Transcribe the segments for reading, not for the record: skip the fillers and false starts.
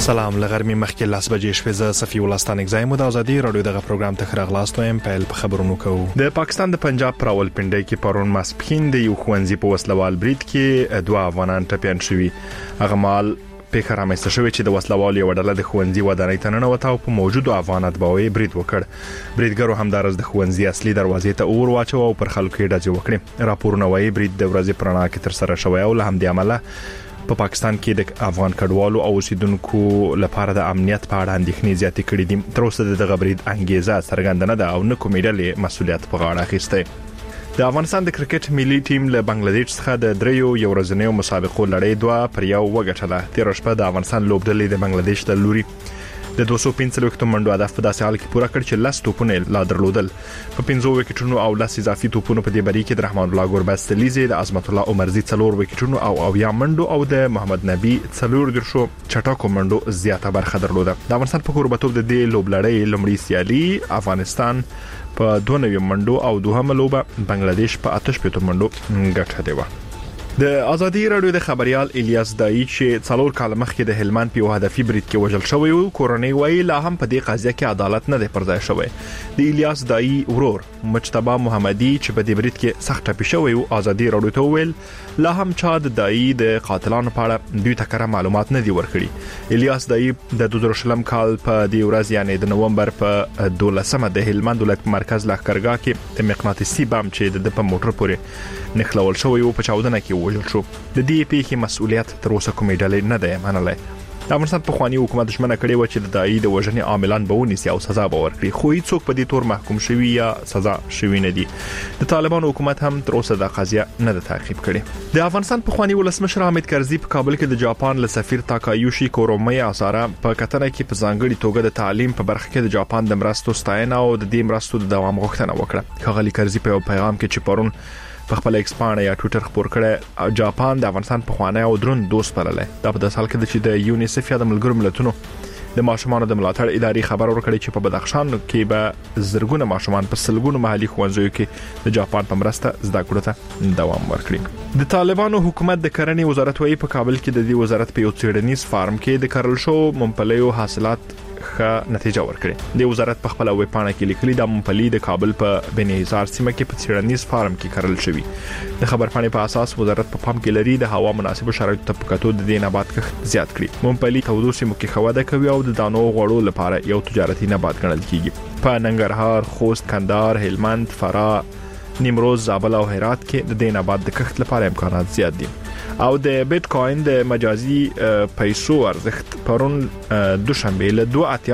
سلام لغرمې مخکې لاس بجې شپې ز صفي ولستان اگزایم د ازادي رادیو دغه پروګرام ته خراغلاستوم پیل په خبرونو کوو. د پاکستان د پنجاب پر راولپنډي کې پرون ماسپخین د یو خوندزي په وسلوال برید کې دوه افغانان ټپيان شوي. هغه مال په خرامسته شوی چې د وسلوال یو ډله د خوندزي ودانۍ ته ننوته او په موجودو افغانات باوي برید وکړ. بریدګرو همدارس د خوندزي اصلي دروازې ته اور واچو او پر خلکو یې ډزې وکړې. راپورونه وايي برید د ورځې پرانا کې تر سره شوی او له همدې عمله په پاکستان کې د افغان کډوالو او اوسیدونکو لپاره د امنیت په اړه اندېښنې زیاتې کړې دي. تر اوسه د برید انګیزه څرګنده نه ده او نه کومې ډلې مسؤلیت په غاړه اخیسته. د افغانستان د کرکټ ملي ټیم له بنگلاديش څخه د دریو یو ورځنیو مسابقو لړۍ دوه پر یو وګټله. تیر شپه د افغانستان لوبډلې د بنگلاديش د لوري د 215 منډو هدف په داسې حال کې پوره کړ چې 10 توپونه لا درلودل. په 15 وکټونو او 10 اضافي توپونو په دې بری کې د رحمان الله ګوربستلیزي د عظمت الله عمرزي 4 وکټونو او یا منډو او د محمد نبی 4 درشو چټاکو منډو زیاته برخه درلوده. د افغانستان په کوربتوب د دې لوبلړۍ لمړی سیالي افغانستان په 92 منډو او دوهمه لوبه بنگلاديش په 88 منډو ګټه دی. د ازادي رادیو د خبريال الیاس دای چې 4 کال مخکې د هلمند په هدفي برید کې وژل شوی او کورنۍ وایي لا هم په دې قضیه کې عدالت نه دی پرځای شوی. د الیاس دای ورور مجتبی محمدي چې په دې برید کې سخت ټپي شوی او ازادي رادیو ته ویل لا هم چا د دای د قاتلانو په اړه دوی تکره معلومات نه دی ورکړي. الیاس دای د 2000 کال په دې ورځ یعنی د نومبر په 12مه د هلمند ولایت مرکز لښکرګاه کې د مقناطیسي بم چې د په موټر پورې نخلول شوی او په چاودنه کې وژل شو. د دې پیښې مسؤلیت تر اوسه کومې ډلې نه دی منلای. د افغانستان په خواني حکومت ژمنه کړې و چې د دای د وژنې عاملان به ونیسي او سزا به ورکړي خو هیڅوک په دې تور محکوم شوی یا سزا شوی نه دي. د طالبان حکومت هم تر اوسه د قضیه نه د تعقیب کړي. د افغانستان په خواني ولسمشر حامد کرزي په کابل کې د جاپان له سفیر تاکایوشي کورومي اساره په کتنه کې په ځانګړي توګه د تعلیم په برخه کې د جاپان د مرستو ستاینه او د دې مرستو د دوام غوښتنه وکړه. ښاغلي کرزي په پیغام کې چې پرون په خپل ایکس باندې یا ټوئیټر خبر کړه جاپان د افغانستان په خوانه او درون دوست بللې. دا په داسې حال کې چې د یونیسف یا د ملګرو ملتونو د ماشومانو د ملاتړ ادارې خبر ورکړي چې په بدخشان کې به زرګونه ماشومان په سلګونو محلي ښوونځیو کې د جاپان په مرسته زده کړو ته دوام ورکړي. د طالبانو حکومت د کرنې وزارت وايي په کابل کې د دې وزارت په یو څېړنیز فارم کې د کرل شو ممپلیو حاصلات ښه نتیجه ورکړي. د وزارت په خپل ویب پاڼه کې لیکلي د ممپلی د کابل په بنیزار سیمه کې په څېړنیز فارم کې کرل شوی. د خبر پاڼې په اساس وزارت په پام کې لري د هوا مناسب شرایطو ته په کتو د دې نبات کښت زیات کړي. ممپلی تودو سیمو کې خواده کوي او د دانو غوړو لپاره یو تجارتي نبات ګڼل کیږي. په ننګرهار، خوست، کندهار، هلمند، فراه، نیمروز، زابل او هرات کې د دې نبات د کښت لپاره امکانات زیات دي. او د بیت کوین د مجازي پیسو ارزښت پرون دوشنبه له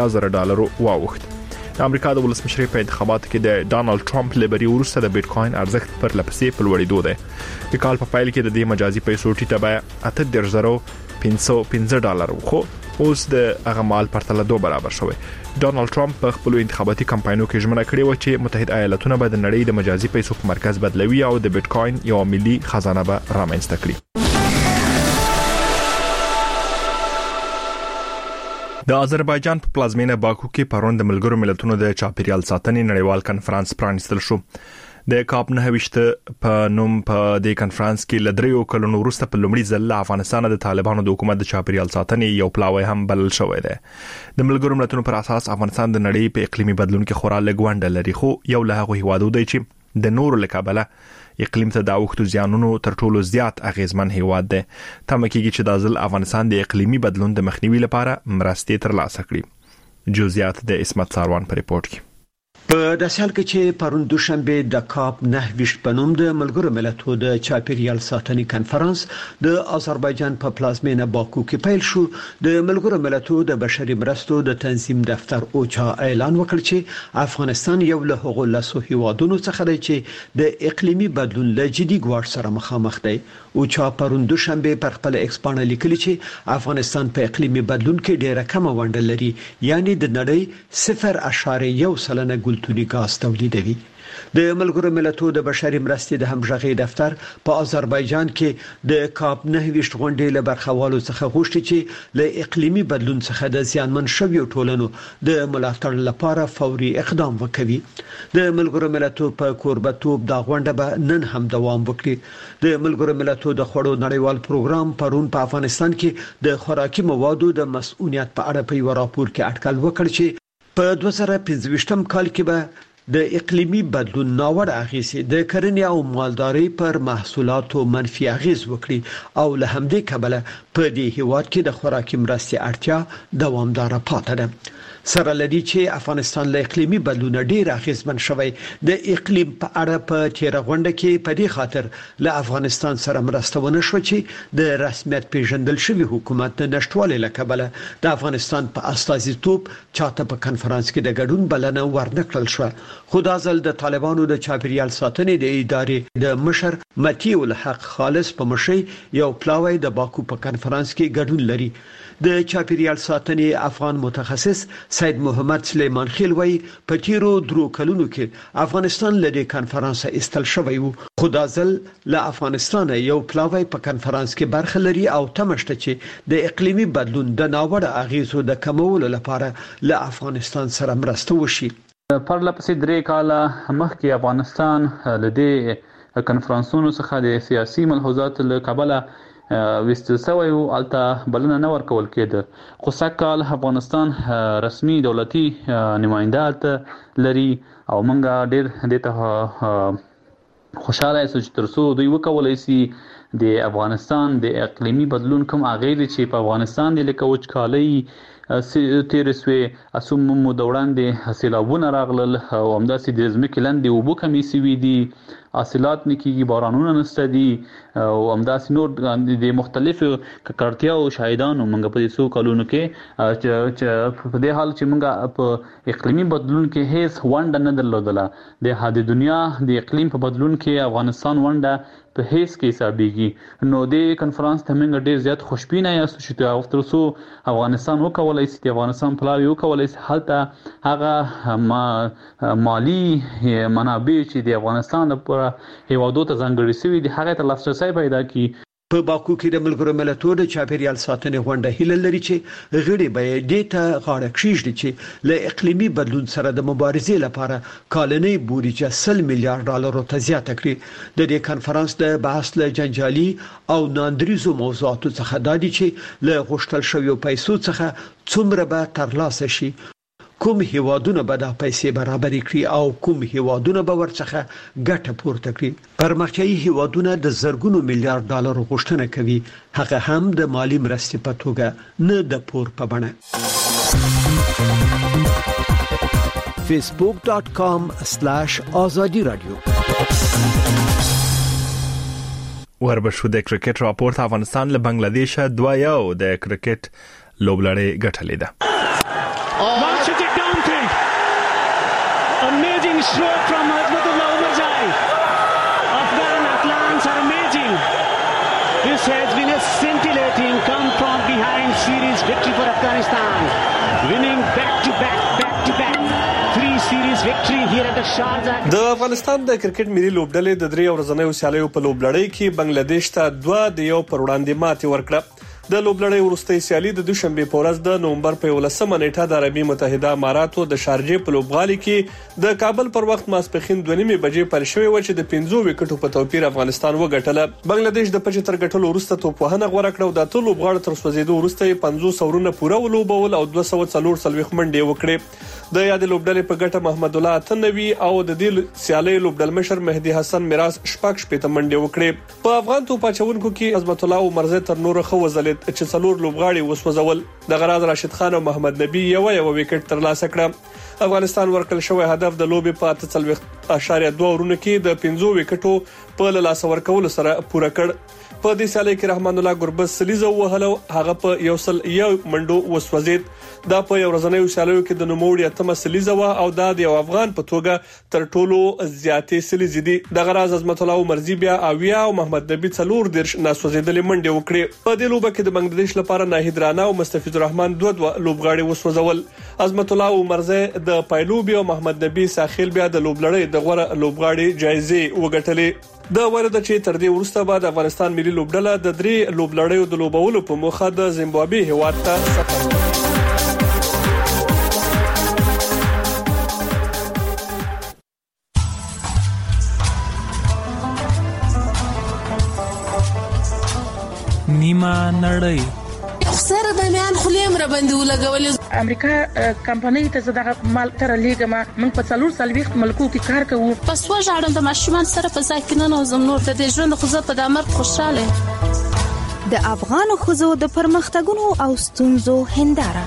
$2.8 واوښت. د امریکا د ولسمشر په انتخاباتو کې د ډانلډ ټرمپ لبري ورسته د بیت کوین ارزښت پر لپسې په لوړېدو دی. د کال په پایل کې د دې مجازي پیسو ټیټه بیه $8.515 خو اوس د هغه مال پرتله 2 برابر شوی. ډانلډ ټرمپ په خپل انتخاباتي کمپاینونو کې ژمنه کړې و چې متحده ایالاتونه به د نړۍ د مجازي پیسو په مرکز بدلوي او د بیت کوین یو ملي خزانه به رامنځته کړي. د آذربایجان په پلازمینه باکو کې پرون د ملګرو ملتونو د چاپیریال ساتنې نړیوال کنفرانس پرانیستل شو. د کاپ 9 په نوم په دې کنفرانس کې لدریو کلونو وروسته په لومړي ځل افغانستان د طالبانو د حکومت د چاپیریال ساتنې یو پلاوی هم بلل شوی دی. د ملګرو ملتونو پر اساس افغانستان د نړۍ په اقلیمي بدلون کې خورا لږ ونډه لري خو یو له هغه هیوادو دی چې د نورو لکابله اقلیم ته د اوښتو زیانونو تر ټولو زیات اغیزمن هیواد دی. تمه کیږي چې د ځل افغانستان د اقلیمي بدلون د مخنیوي لپاره مرستې ترلاسه کړي. جزئیات د اسمت ساروان په ریپورت کې. په داسې حال کې چې پرون دوشنبه د کاپ 9 په نوم د ملګرو ملتونو د چاپیریال ساتنې کنفرانس د آذربایجان په پلازمینه باکو کې پیل شو. د ملګرو ملتونو د بشري مرستو د تنظیم دفتر اوچا اعلان وکړ چې افغانستان یو له هغو لسو هیوادونو څخه دی چې د اقلیمي بدلون له جدي ګواښ سره مخامخ دی. اوچا پرون دوشنبه پر خپل ایکس باندې لیکلي چې افغانستان په اقلیمي بدلون کې ډیره کم ونډه لري، یعنی د نړۍ 0.1% ګلتوني غاز تولیدوي. د ملګرو ملتونو د بشري مرستې د همغږي دفتر په آذربایجان کې د کاپ 9 غونډې له برخوالو څخه غوښتي چې له اقلیمي بدلون څخه د زیانمن شویو ټولنو د ملاتړ لپاره فوري اقدام وکړي. د ملګرو ملتونو په کوربتوب د غونډه به نن هم دوام وکړي. د ملګرو ملتونو د خوړو نړیوال پروګرام پرون په افغانستان کې د خوراکي موادو د مسؤلیت په اړه په یو راپور کې اټکل وکړ چې په 2025م کال کې به د اقلیمي بدلون ناوړه اغیزې د کرنې او مالدارۍ پر محصولاتو منفي اغیز وکړي او له همدې کبله په دې هیواد کې د خوراکي مرستې اړتیا دوامدار پاتې ده. سره لدی چې افغانستان له اقلیمي بدلون ډیر اغیزمن شوی. د اقلیم په اړه په تیر غونډه کې په دې خاطر له افغانستان سره مرسته ونه شو چې د رسمیت پیژندل شوی حکومت د نشټوالي لکبله د افغانستان په استازیتوب چاته په کنفرانس کې د ګډون بلنه ورنکړل شو. خو دا ځل د طالبانو د چاپیریال ساتنې د ادارې د مشر متیع الحق خالص په مشرۍ یو پلاوی د باکو په کنفرانس کې ګډون لري. د چاپیریال ساتنې افغان متخصص سید محمد سلیمان خیل وایي په تیرو درو کلونو کې افغانستان له دې کنفرانس ایستل شوی وو. خو دا ځل له افغانستان یو پلاوی په کنفرانس کې برخه لري او تمشته چې د اقلیمي بدلون د ناوړه اغیزو د کمولو لپاره له افغانستان سره مرسته وشي. پرلپسې 3 کاله مخکې افغانستان له دې کنفرانسونو څخه د سیاسي ملحوظات له کبله وستل شوی او الته بلنه نه ورکول کېده. خو سکهال افغانستان رسمي دولتي نمائندات لري او مونږ ډېر دته خوشاله یو چې ترڅو دوی وکولای شي د افغانستان د اقلیمي بدلون کوم اغیز چې په افغانستان د لکه وچکالۍ تیرسوي اسوم مو دوړاندې سیلابونه راغلل او همداسې د ځمکې لاندې اوبه کمې شوي دي، حاصلات نه کېږي، بارانونه نشته دي او همداسې نور د مختلفو ککړتیاو شاهدانو موږ په دې څو کلونو کې چې په دې حال چې موږ په اقلیمي بدلون کې هیڅ ونډه نه درلودله. د دنیا د اقلیم په بدلون کې افغانستان ونډه په هیڅ کې حسابېږي. نو د کنفرانس ته موږ ډېر زیات خوشبینه یاستو چې تر څو افغانستان وکولای شي د افغانستان پلاوی وکولای شي هلته هغه مالی منابع چې د افغانستان لپاره هیوادو ته ځانګړي شوي دي هغه ته لاسرسی پیدا کړي. په باکو کې د ملګرو ملتونو د چاپیریال ساتنې غونډه هیله لري چې غړي به دې ته غاړه کېږدي چې له اقلیمي بدلون سره د مبارزې لپاره کالنۍ بودیجه $100 میلیارډ ته زیاته کړي. د دې کنفرانس د بحث له جنجالي او ناندریزو موضوعاتو څخه دا دي چې له غوښتل شویو پیسو څخه څومره به ترلاسه شي، کوم هیوادونه به د پیسې برابرې کړي او کوم هیوادونه به ورڅخه ګټه پورته کړي. پرمختیایي هیوادونه د زرګونو میلیارډ ډالر غوښتنه کوي، هغه هم د مالی مرستې په توګه نه د پور په بڼه. facebook.com/azadi radio وربشو د کرکټ راپورت افغانستان له بنگلاديش 2-1 د کرکټ لوبلړۍ ګټلې ده. Amazing stroke from Azmatullah Umarzai. Afghan Atlants are amazing. This has been a scintillating come from behind series victory for Afghanistan. Winning back to back 3 series victory here at the Sharjah. د افغانستان د کرکټ ملي لوبډلې د 3 ورځنیو سیالیو په لوبلړۍ کې بنگلاديش ته 2-1 پر وړاندې ماتې ورکړه. د لوبلړۍ وروستۍ سیالي د دوشنبه په ورځ د نومبر په 11مه نیټه د عربي متحده اماراتو د شارجې په لوبغالي کې د کابل پر وخت ماسپخین 2:30 بجې پر شوې و چې د 5 وکټو په توپیر افغانستان وګټله. بنگلاديش د 75 ګټلو وروسته توپوهنه غوړه کړه او د ټول لوبغاړو تر سوځیدو وروسته 50 اورونه پوره ولوبول او 240 منډې وکړې. د یاد لوبډلې په ګټه محمد الله اتنوي او د دې سیالي لوبډل مشر مهدي حسن میراث شپږ شپېته منډې وکړې. په افغان توپ اچونکو کې عظمت الله عمرزه تر نور خو وزلید چې څلور لوبغاړي وسوځول. د غراض راشد خان او محمد نبی یو وکټ ترلاسه کړ. افغانستان ورکل شوی هدف د لوبې په 8.2 ورونو کې د 5 وکټو په لاس ورکول سره پوره کړ. په دې سیالي کې رحمان الله ګربز سلیزه وهلو هغه په یو منډو وسوځید. دا په یو ورځنیو سیالیو کې د نوموړي اتمه سلیزه و او دا د یو افغان په توګه تر ټولو زیاتې سلیزې دي. د غراض عظمت الله عمرزي بیا اویا او محمد نبی څلور درش ناسوځیدلې منډې وکړې. په دې لوبه کې د بنگلاديش لپاره ناهید رانا او مستفیض الرحمن دوه لوبغاړي وسوځول. عظمت الله عمرزي د پایلوبي او محمد نبی ساحل بیا د لوبلړۍ د غوړه لوبغاړي جایزه وګټلې د ورته چې تر دې وروسته بعد افغانستان ملي لوبډله د 3 لوبلړیو د لوبولو په موخه د زیمبابوې هیواد ته سفر وکړ. نیمه نړۍ سره د میان خلیم را باندې ولګولې امریکا کمپنۍ ته زړه مال تر لیګما من په 440 ملکو کې کار کوو. پس وژاړم د ماشومان سره په ځای کې نه نوزم نور د ژوند خو زه په دمر خوشاله. د افغان خوځو د پرمختګونو او ستونزو هنداره.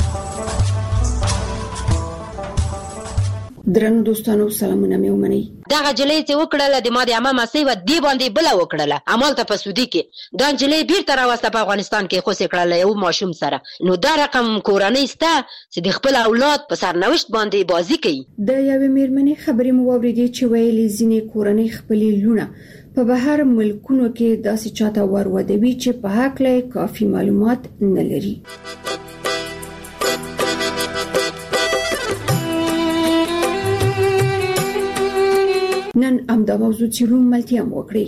درنو دوستانو سلامونه مې ومنئ. دغه جلې ته وکړله د ما د عامه مسیح و دی باندې بل وکړله عمل ته په سودی کې دا جلې بیرته راوسته په افغانستان کې خو سکړله یو ماشوم سره. نو دا رقم کورنۍ ستا چې د خپل اولاد په سرنوشت باندې بازی کوي. د یوې میرمنې خبرې مو واورېدې چې ویلي ځینې کورنۍ خپلې لونه په بهر ملکونو کې داسې چاته ورودوي چې په حق له کافي معلومات نه لري. نن امدا موضوع چیرون ملتیا وکړي.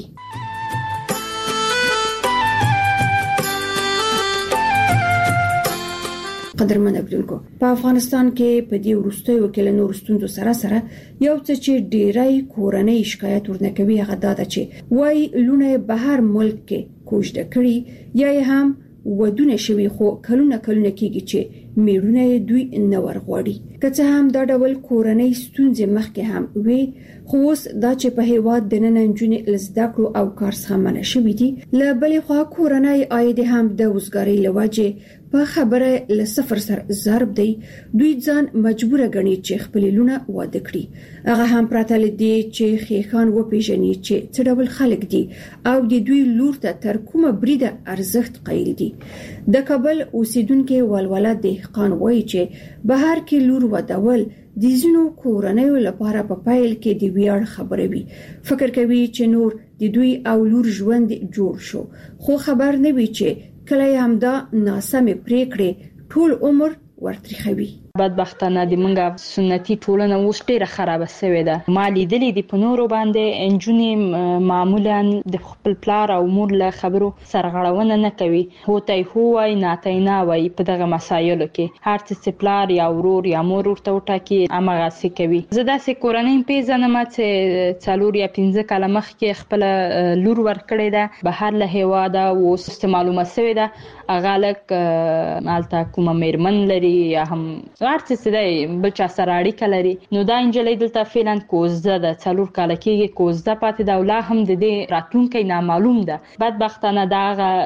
قدرمن اوریدونکو په افغانستان کې په دې وروستیو کې له نور ستونزو سره یو څه چې ډیری کورنۍ شکایت ورنکوي هغه دا ده چې وای لونه بهر ملک کې کوژده کړي یا هم ودونه شوی خو کلونه کېږي چې میړونه دوی نه ورغوړي. که څه هم دا ډول کورنۍ ستونزې مخکې هم وي خو اوس دا چې په هیواد د نن نجونې لزده کړو او کار څخه منع شوی دي له بلې خوا کورنۍ عاید هم د وزګارۍ لوجه په خبره له صفر سره ضرب دی. دوی ځان مجبور غني چې خپل لونه واده کړي هغه هم پراته لدی چې خېخان و پیژني چې څه ډول خلک دي او د دوی لور ته تر کومه بریده ارزښت قایل دي. د کابل اوسیدونکو ولوله دهقان وایي چې بهر کې لور ودول د زینو کورنۍ لپاره په پایل کې د ویاړ خبره وي. فکر کوي چې نور د دوی او لور ژوند جوړ شو خو خبر نه وي چې کله هم دا ناسمه پریکړه ټول عمر ورتريخوي. بدبختانه د منګه سنتي ټولنه اوس ډیره خراب شوې ده. ما لیدلې د پنورو باندې انجونې معمولا د خپل پلار او مور له خبرو سرغړونه نه کوي. هوتای هوای ناتای نه وای په دغه مسایلو کې هر څه پلار یا ورور یا مور ورته وټاکي امغه سي کوي. زه داسې کورنۍ پیژنم چې 4 یا 15 کاله مخکې خپل لور ورکړې ده بهر له هواده او معلومه شوې ده اغالک مالته کومه میرمن لري یا هم ارڅ سره بچا سره اړیکه لري. نو دا انجلې دلته فعلا کوزده ده 4 کاله کې کوزده پاتې دا ولا هم د دې راتلونکي نامعلوم ده. بدبختانه دا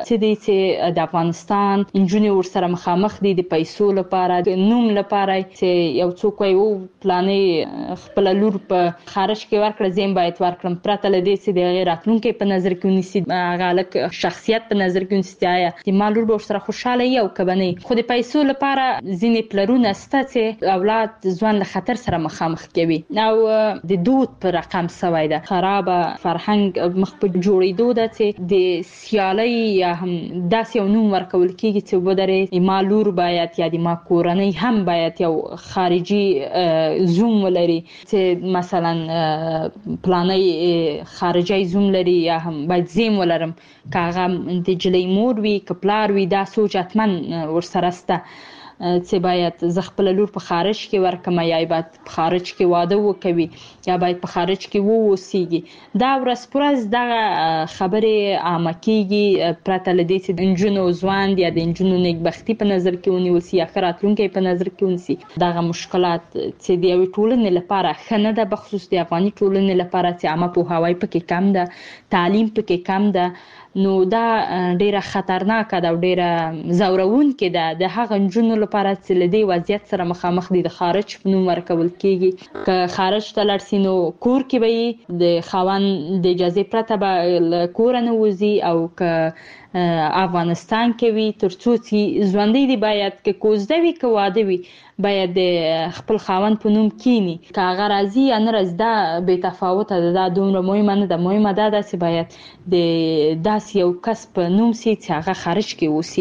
چې د افغانستان انجونې ور سره مخامخ دي د پیسو لپاره د نوم لپاره چې یو څوک یو پلانې خپل لور په خارج کې ورکړه زم باید ورکړم پرته لدی چې د راتلونکي په نظر کې ونیسي غالک شخصیت په نظر کې ونیسي د مالور به سره خوشاله یو کبني خو د پیسو لپاره ځینې پلرونه چې اولاد ځوان له خطر سره مخامخ کوي او د دود پر رقم سوي ده. خراب فرهنګ مخ په جوړېدو ده چې د سیالي یا هم داسې نوم ورکول کیږي چې ودرې مالور باید یا د ما کورنۍ هم باید یو خارجي زوم ولري چې مثلا پلانې خارجي زوم لري یا هم باید زم ولرم کاغه د جلې مور وی کپلار وی دا سوچ اتمن ورسره سته چې باید ز خپل لور په خارج کې ورکم یا باید په خارج کې واده وکوي یا باید په خارج کې ووسیږي. دا ورسپورز دا خبره عامه کیږي پرته لدی چې انجونو ځوان یا د انجونو نیکبختی په نظر کې ونیول سي یا خراتلونکي په نظر کې ونیسي. دا مشکلات چې د یو ټولنې لپاره خنه ده بخصوص د افغاني ټولنې لپاره چې عامه په هوای پکې کم ده تعلیم پکې کم ده. نو دا ډیره خطرناک ده او ډیره زورون کې ده د هغه جنونو لپاره چې لدی وضعیت سره مخامخ دي د خارج په نوم ورکول کیږي. که خارج ته لړسینو کور کې به د خاوند د اجازه پرته به کور نه وځي او که افغانستان کې وي ترڅو چې ژوندۍ دي باید کې کوزده وي که واده وي باید خپل خاوند په نوم کینی که هغه راځي یا نه راځي دا به تفاوت ده. دا دومره مهمه نه ده. مهمه ده چې باید د داس یو کس په نوم سي چې هغه خارج کې اوسيږي.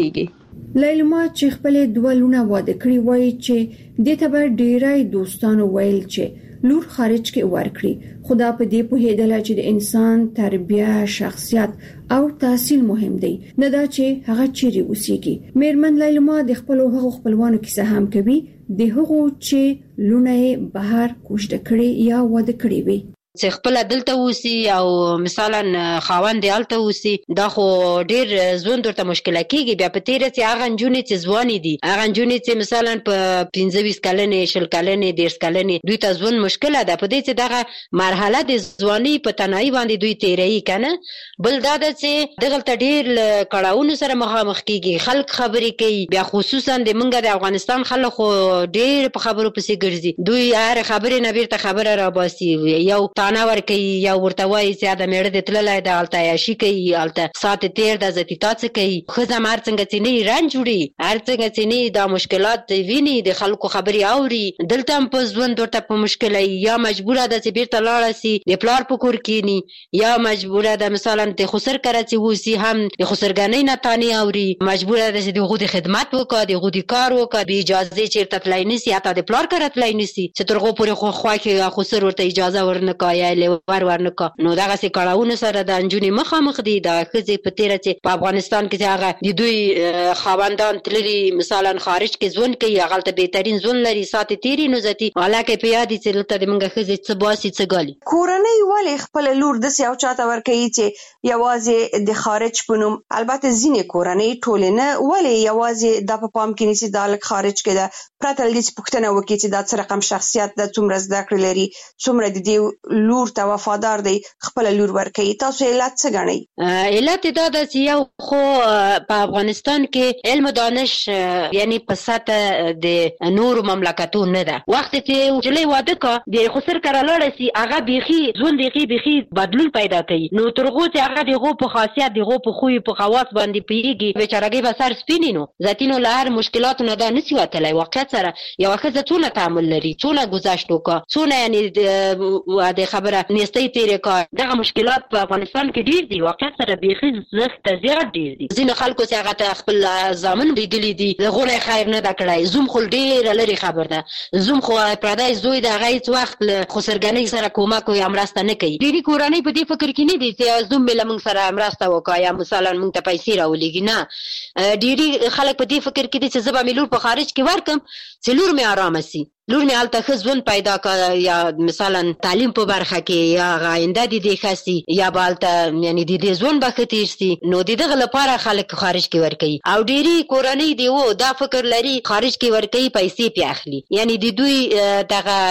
لیلما چې خپل دوه لونه واده کړی وایي چې د ته به ډیرای دوستانو ویل چې لور خارج کې ورکړي، خدا په دې په هدايه چې د انسان تربیه، شخصیت او تحصیل مهم دی، نه دا چې هغه چیرې اوسېږي. میرمن لیلما د خپل هغو خپلوانو کیسه هم کوي د هغو چې لونه بهر کوشش کړي یا واده کړي وي چې خپل دلته اوسي او مثلا خاوند دلته اوسي، دا خو ډیر ژوند ورته مشکله کیږي. بیا په تیره چې هغه جنونی چې ځواني دي، هغه جنونی چې مثلا په 15 کلنې 20 کلنې 10 کلنې دوی ته ژوند مشکله ده. په دې چې دغه مرحله د ځواني په تنهایی باندې دوی تیري کنه. بل دا ده چې دغه ډیر کړهونو سره مخامخ کیږي، خلک خبرې کوي، بیا خصوصا د منګه د افغانستان خلک خو ډیر په خبرو پسې ګرځي. دوی هر خبرې نه بیرته خبره را باسي، یو تانه ور کوي یا ورته وایي چې دا میړه د تللای د الته عیاشي کوي، الته سات تیر د زتی تاسو کوي. خزه مار څنګه چې نه رنج وړي، هر څنګه چې نه دا مشکلات ویني، د خلکو خبري اوري، دلته هم په ژوند ورته په مشکله یا مجبوره ده چې بیرته لاړ شي د پلار په کور کینی، یا مجبوره ده مثلا د خسر کړه چې وسی هم د خسرګنۍ نه تانی اوري، مجبوره ده چې دغه د خدمت وکړي، دغه د کار وکړي، به اجازه چیرته تلای نسی، حتی د پلار کړه تلای نسی چې ترغه پورې خو خواکه خسر ورته اجازه ورنکای ورنکا. نو دغه سي کړهونه سره د انجونی مخامخ دي. د خزي په تیره چې په افغانستان کې هغه د دوی خاوندان تللی مثلا خارج کې ژوند کوي، هغه ته بهترین ژوند لري، سات تیری نو زتی حالکه په یاد چې لته د منګه خزي څه باسي څه ګالي. کورنۍ ولې خپل لور د سیاو چاته ور کوي چې یوازې د خارج پونم؟ البته ځینې کورنۍ ټول نه، ولې یوازې د په پام کې نيسي د خارج کې ده پرته لدې چې پښتنه وکړي چې دا څه رقم شخصیت د څومره زده کړې لري، څومره د دې لور ته وفادار دی، خپل لور ورکوي. تاسو علت څه ګڼئ؟ علت دا ده چې یو خو په افغانستان کې علم دانش یعنی په سطح د نور مملکتو نه ده. وخت چې جلې واده کا د خسر کړه لاړ سي، هغه بيخي ژوند بيخي بدلون پیدا کوي. نو ترغه چې هغه دغه په خاصیت دغه په خوې په خواص باندې پیږي، بیچارهګي به سر سپینینو ذاتینو لهر مشکلات نه ده نسی وتلای. واقعیت سره یو ښځه څونه تعامل لري، څونه گذشت وکړه، څونه یعنی د خبره نيستي تیرې کا. دغه مشکلات په افغانستان کې ډیر دي، واقعیت سره بيخي زښت زیات ډیر دي. ځینې خلکو چې هغه خپل ځامن لیدلې دي غوړې خیر نه دکړای. زوم خل ډیر لري خبر ده، زوم خو پردای زوی د غیت وخت خسرګنۍ سره کومک او امرسته نه کوي. ډیری کورنۍ په دې فکر کې نه دي چې زوم بل موږ سره امرسته وکړي یا مثلا موږ ته پیسې راولېږي. نه، ډیری خلک په دې فکر کې دي چې زبا ملور په خارج کې ورکم چې لور مې آرام شي، لور مې الته خزون پیدا کا، یا مثلا تعلیم په برخه کې یا غاینده دي خاصي یا بالته یعنی د ځون بختیر سي. نو دغه لپاره خلک خارج کې ورکي او ډيري کورنۍ دی وو دا فکر لري خارج کې ورکي پیسې پیاخلي، یعنی د دوی دغه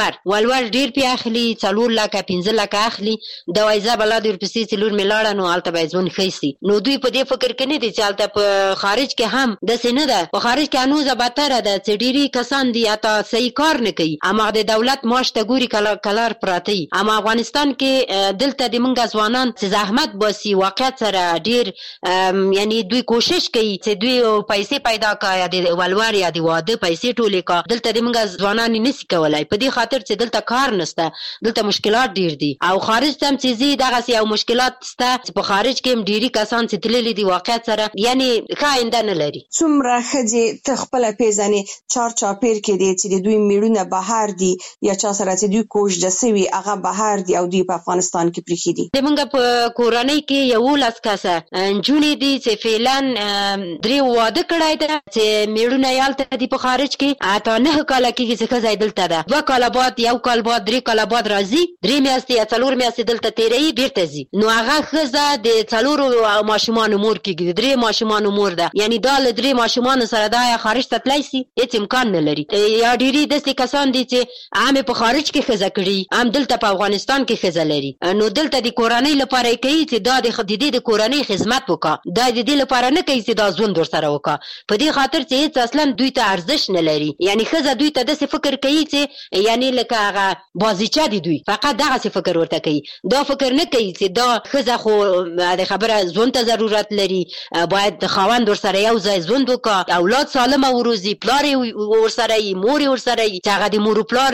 والور ډیر پیاخلي، 4 لک 15 لک اخلي، د وایزه بلاد ورپسې چې لور مې لاړه نو الته به ځون خيسي. نو دوی په دې فکر کې نه دي چې الته په خارج کې هم د سینه ده، په خارج کې انوزه بهتره ده چې ډيري کسان دي اته صحیح کار نه کوي، اما د دولت معاش ته ګوري کلار پراتی. اما افغانستان کې دلته د منګه ځوانان چې زحمت باسي واقعیت سره ډیر یعنی دوی کوشش کوي چې دوی پیسې پیدا کړي، د ولور یا د واده پیسې ټولې کا. دلته د منګه ځوانان نشي کولای په دې خاطر چې دلته کار نشته، دلته مشکلات ډیر دي او خارج تم چې زی دغه سي او مشکلات سته. په خارج کې ډیری کسان چې تللي دي واقعیت سره یعنی خاینده نه لري. څومره خځې تخپل پیژنې چارچاپیر کې دي چې دوی میړونه بهر دي یا چا سره چې دوی کوشش دسوي هغه بهر دي او دوی په افغانستان کې پریخي دي. د منګه په کورنۍ کې یو لاس کاسه جونې دي چې فعلن درې واده کړای ده چې میړونه یالته دي په خارج کې اته نه کال کې چې خزای دلته ده 2 کال بعد 1 کال بعد 3 کال بعد راځي 3 میاشتې یا 4 میاشتې دلته تیري بیرته زی. نو هغه خزه د 4 ماشومان مور کې 3 ماشومان مور ده، یعنی دا ل 3 ماشومان سره دا خارج ته تلای سي هیڅ امکان نه لري. یا ډيري د کسان دي چې عام په خارج کې خزه کړي، عام دلته په افغانستان کې خزه لري. نو دلته د کورنۍ لپاره کوي چې دا د خديدي د کورنۍ خدمت وکړه، دا د دې لپاره نه کوي چې دا ژوند ور سره وکړه. په دې خاطر چې هیڅ اصلا دوی ته ارزښت نه لري، یعنی خزه دوی ته د فکر کوي چې یعنی لکه هغه بازیچه دي، دوی فقط دغه فکر ورته کوي. دا فکر نه کوي چې دا خزه خو د خبره ژوند ته ضرورت لري، باید د خاوند ور سره یو ځای ژوند وکړي، اولاد سالم وروزي، پلار ور سره یې، مور ور سره یې، چې هغه د مور پلار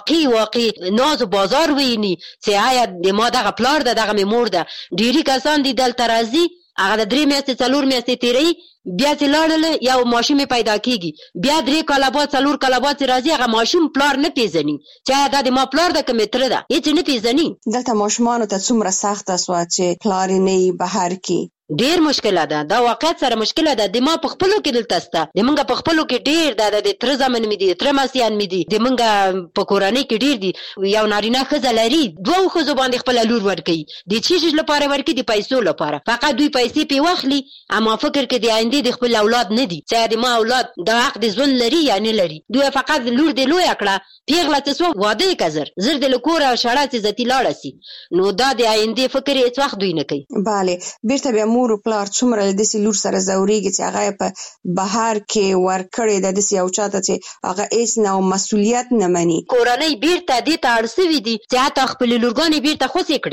واقعي ناز بازار ویني چې آیا د ما دغه پلار ده دغه مور ده. ډيري کسان دي دلته راځي هغه د 3 میاشتې 4 میاشتې تیری بیا چې لاړل یو ماشوم پیدا کیږي بیا 3 کاله بعد 4 کاله بعد راځي هغه ماشوم پلار نه پیژني چې دا د ما پلار د کوم تر ده هیڅ نه پیژني. دلته ماشومان ته څومره سخت اسوا چې پلار نه بهر کی ډیر مشکله ده دا واقعیت سره مشکله ده د ما په خپلو کې دلته سته د منګه په خپلو کې ډیر ده د تر زمن مې دي تر ماسيان مې دي د منګه په کورنۍ کې ډیر دي یو نارینه ښځه لري دوه ښځو باندې خپل لور ورکړي د چیز لپاره ورکړي د پیسو لپاره فقط دوی پیسې په واخلي اما فکر کې د آینده د خپل اولاد نه دي چې د ما اولاد د حق د ژوند لري یا نه لري دوی فقط لور د لوی کړه پیغله تاسو واده کزر زر د لکور او شړا چې زتی لاړه سي نو دا د آینده فکر هیڅ وخت دوی نه کوي. bale بیرته بیا مور او پلار څومره د دې لور سره زوريږي چې هغه په بهر کې ورکړي د دې یو چاته چې هغه هیڅ نو مسؤلیت نه مني کورنۍ بیرته دې ته اړسوي دي چې حتی خپل لورګانې بیرته خوسې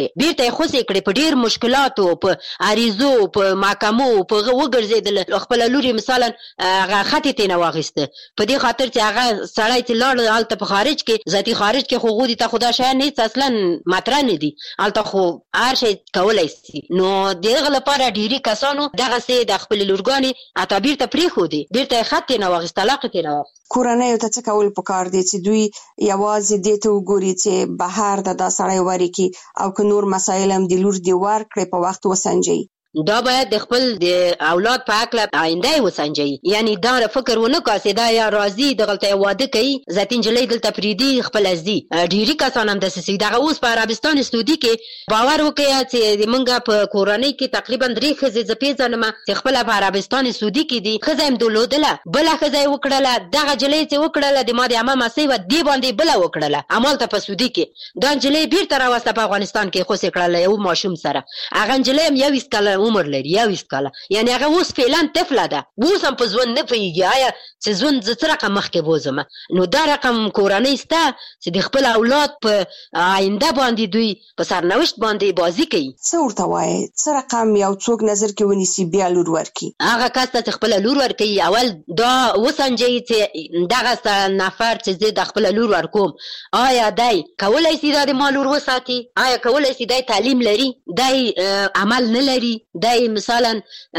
کړي په ډیر مشکلاتو په عریضو په محکمو په وګرځیدل خپل لوري مثلا هغه خطي تنه واغسته په دې خاطر چې هغه سړی چې لاړ حالت په خارج کې ذاتی خارج کې خو غوډي ته خدا شای نه اصلا مطرح نه دي حالت خو هر شي کولای شي نو دغه لپاره ډیری کسانو دغه سي د خپل لورګانې اته بیرته پری خو دي بیرته خطي نه واغسته طلاق تنه کورنۍ ته څه کول پکار دي چې دوی یوازې دې ته وګوري چې بهر د سړی وری کی او که نور مسایل هم د لور دی ور کړې په وخت وسنجي دا باید د خپل د اولاد په حق له آینده وسنجي یعنی دا فکر ونه کاسي دا یا راضي د غلطه واده کوي ذاتین جلې دلته پریدي خپل ازدي ډيري کسان هم د سسي دغه اوس په عربستان استودي کې باور وکړي چې د منګه په کورنۍ کې تقریبا 3 خزې زپیزانه ما چې خپل په عربستان استودي کې دي خزایم دولودله بل خزای وکړله دغه جلې چې وکړله د ما د امام مسیح و دی باندې بل وکړله عمل ته په سودي کې دا جلې بیرته راوسته په افغانستان کې خو سې کړله یو ماشوم سره هغه جلې یو وسکله عمر لري یا وسکاله یعنی هغه اوس فعلا طفله ده اوس هم په ژوند نه پیږي آیا چې ژوند ز تر رقم مخکې بوزم نو دا رقم کورنۍ ستا چې د خپل اولاد په آینده باندې دوی په سرنوشت باندې بازی کوي څه ورته وایي څه رقم یو څوک نظر کې ونیسي بیا لور ورکی هغه کس ته خپل لور ورکی اول دا وسنجي چې دغه نفر چې د خپل لور ورکوم آیا دای کولای شي د مالور وساتي آیا کولای شي د تعلیم لري دای عمل نه لري دای مثلا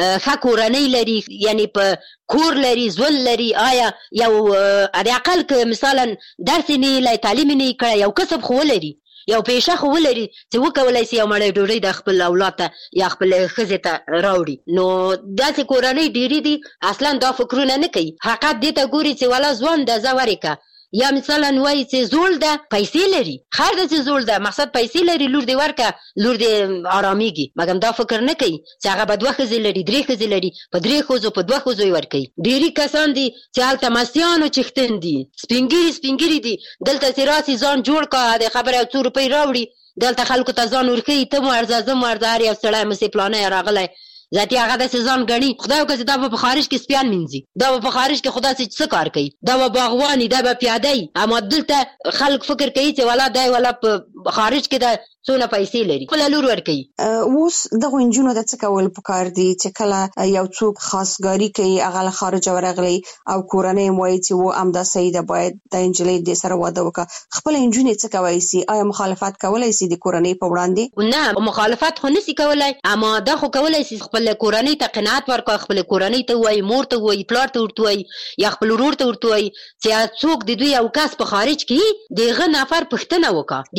کورنۍ لري یعنی په کور لري ځول لري آیا یو د عقل ک مثلا درس نه لای تعلیم نه کړ یو کسب خو لري یو پیشه خو لري چې وکولای شي یو مړی ډوډۍ د خپل اولاد ته یا خپل خزه ته راوړي نو داسې کورنۍ ډیری دي اصلا دا فکرونه نه کوي حقیقت دې ته ګوري چې ولا ځوان د زوریکا یا مثلا وای چې زول ده پیسې لري خیر ده چې زول ده مقصد پیسې لري لور دی ورکه لور دی آرامیږي مګم دا فکر نه کوي چې هغه به 2 خزې لري 3 خزې لري په 3 خزو په 2 خزو ورکي ډيري کسان دي چې حالت مسیانو چختن دي سپینګری دي دلته چې راسي ځان جوړ کا د خبره 2 روپۍ راوړي دلته خلکو ته ځان ورکي ته مرزه مرزار یو سړی مې پلانې راغلی ذاتی هغه د سيزان غني خدای وکړي دا په خارج کې سپیان منځي دا په خارج کې خدا څه کار کوي دا باغواني دا پیادای اما دلته خلک فکر کوي چې ولا دای ولا په خارج کې دا څونه پیسې لري خپل لور ورکوي اوس دغه انجونو د څه کول پکار دي چې کله یو څوک خاصګاری کوي هغه له خارج ورغلی او کورنۍ موي چې و امدا سیده باید د انجلې د سره واده وکړه خپل انجونې څه کوي سي آیا مخالفت کولای سي د کورنۍ په وړاندې نه مخالفت خو نسی کولای اما دا خو کولای سي خپل کورنۍ ته قناعت ورکړي خپل کورنۍ ته وای مور ته وای پلار ته ورته وای یا خپل ورور ته ورته وای چې څوک د دوی او کس په خارج کې دغه نفر پښتنه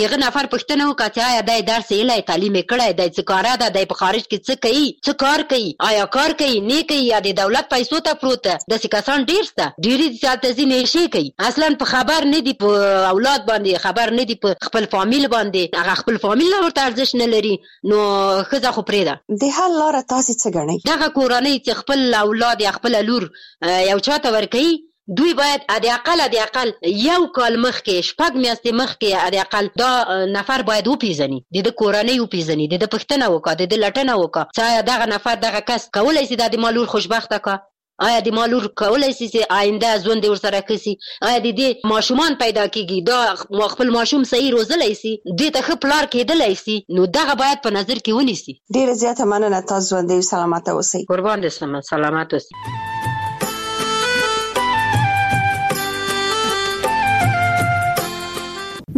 وکړه آیا دای درس یې تعلیم کړای دای څه کار ده دای په خارج کې څه کوي څه کار کوي آیا کار کوي نه کوي یا د دولت پیسو ته پروت د سکاسان ډیر سته ډیری ځاته ځینې شي کوي اصلا په خبر نه دی په اولاد باندې خبر نه دی په خپل فامیل باندې هغه خپل فامیل ورته ارزښت نه لري نو خزه خو پرېده د حل لار تاسو څه غنئ دغه کورنۍ چې خپل اولاد یا خپل لور یو چاته ورکوي دوی باید د اقل یو کال مخکې شپږ میاشتې مخکې د اقل دا نفر باید وپیژني د کورنۍ وپیژني د پښتنه وکړه د لټنه وکړه چې دغه نفر دغه کس کولای شي د مالور خوشبخته کا آیا د مالور کولای شي چې آینده ژوند ورسره کسي آیا د دې ماشومان پیدا کیږي دا خپل ماشوم صحیح روزلای شي د ته خپلار کېدلای شي نو دغه باید په نظر کې ونیسي ډیره زیاته مننه تاسو باندې سلامات اوسئ قربان دې سلامات اوسئ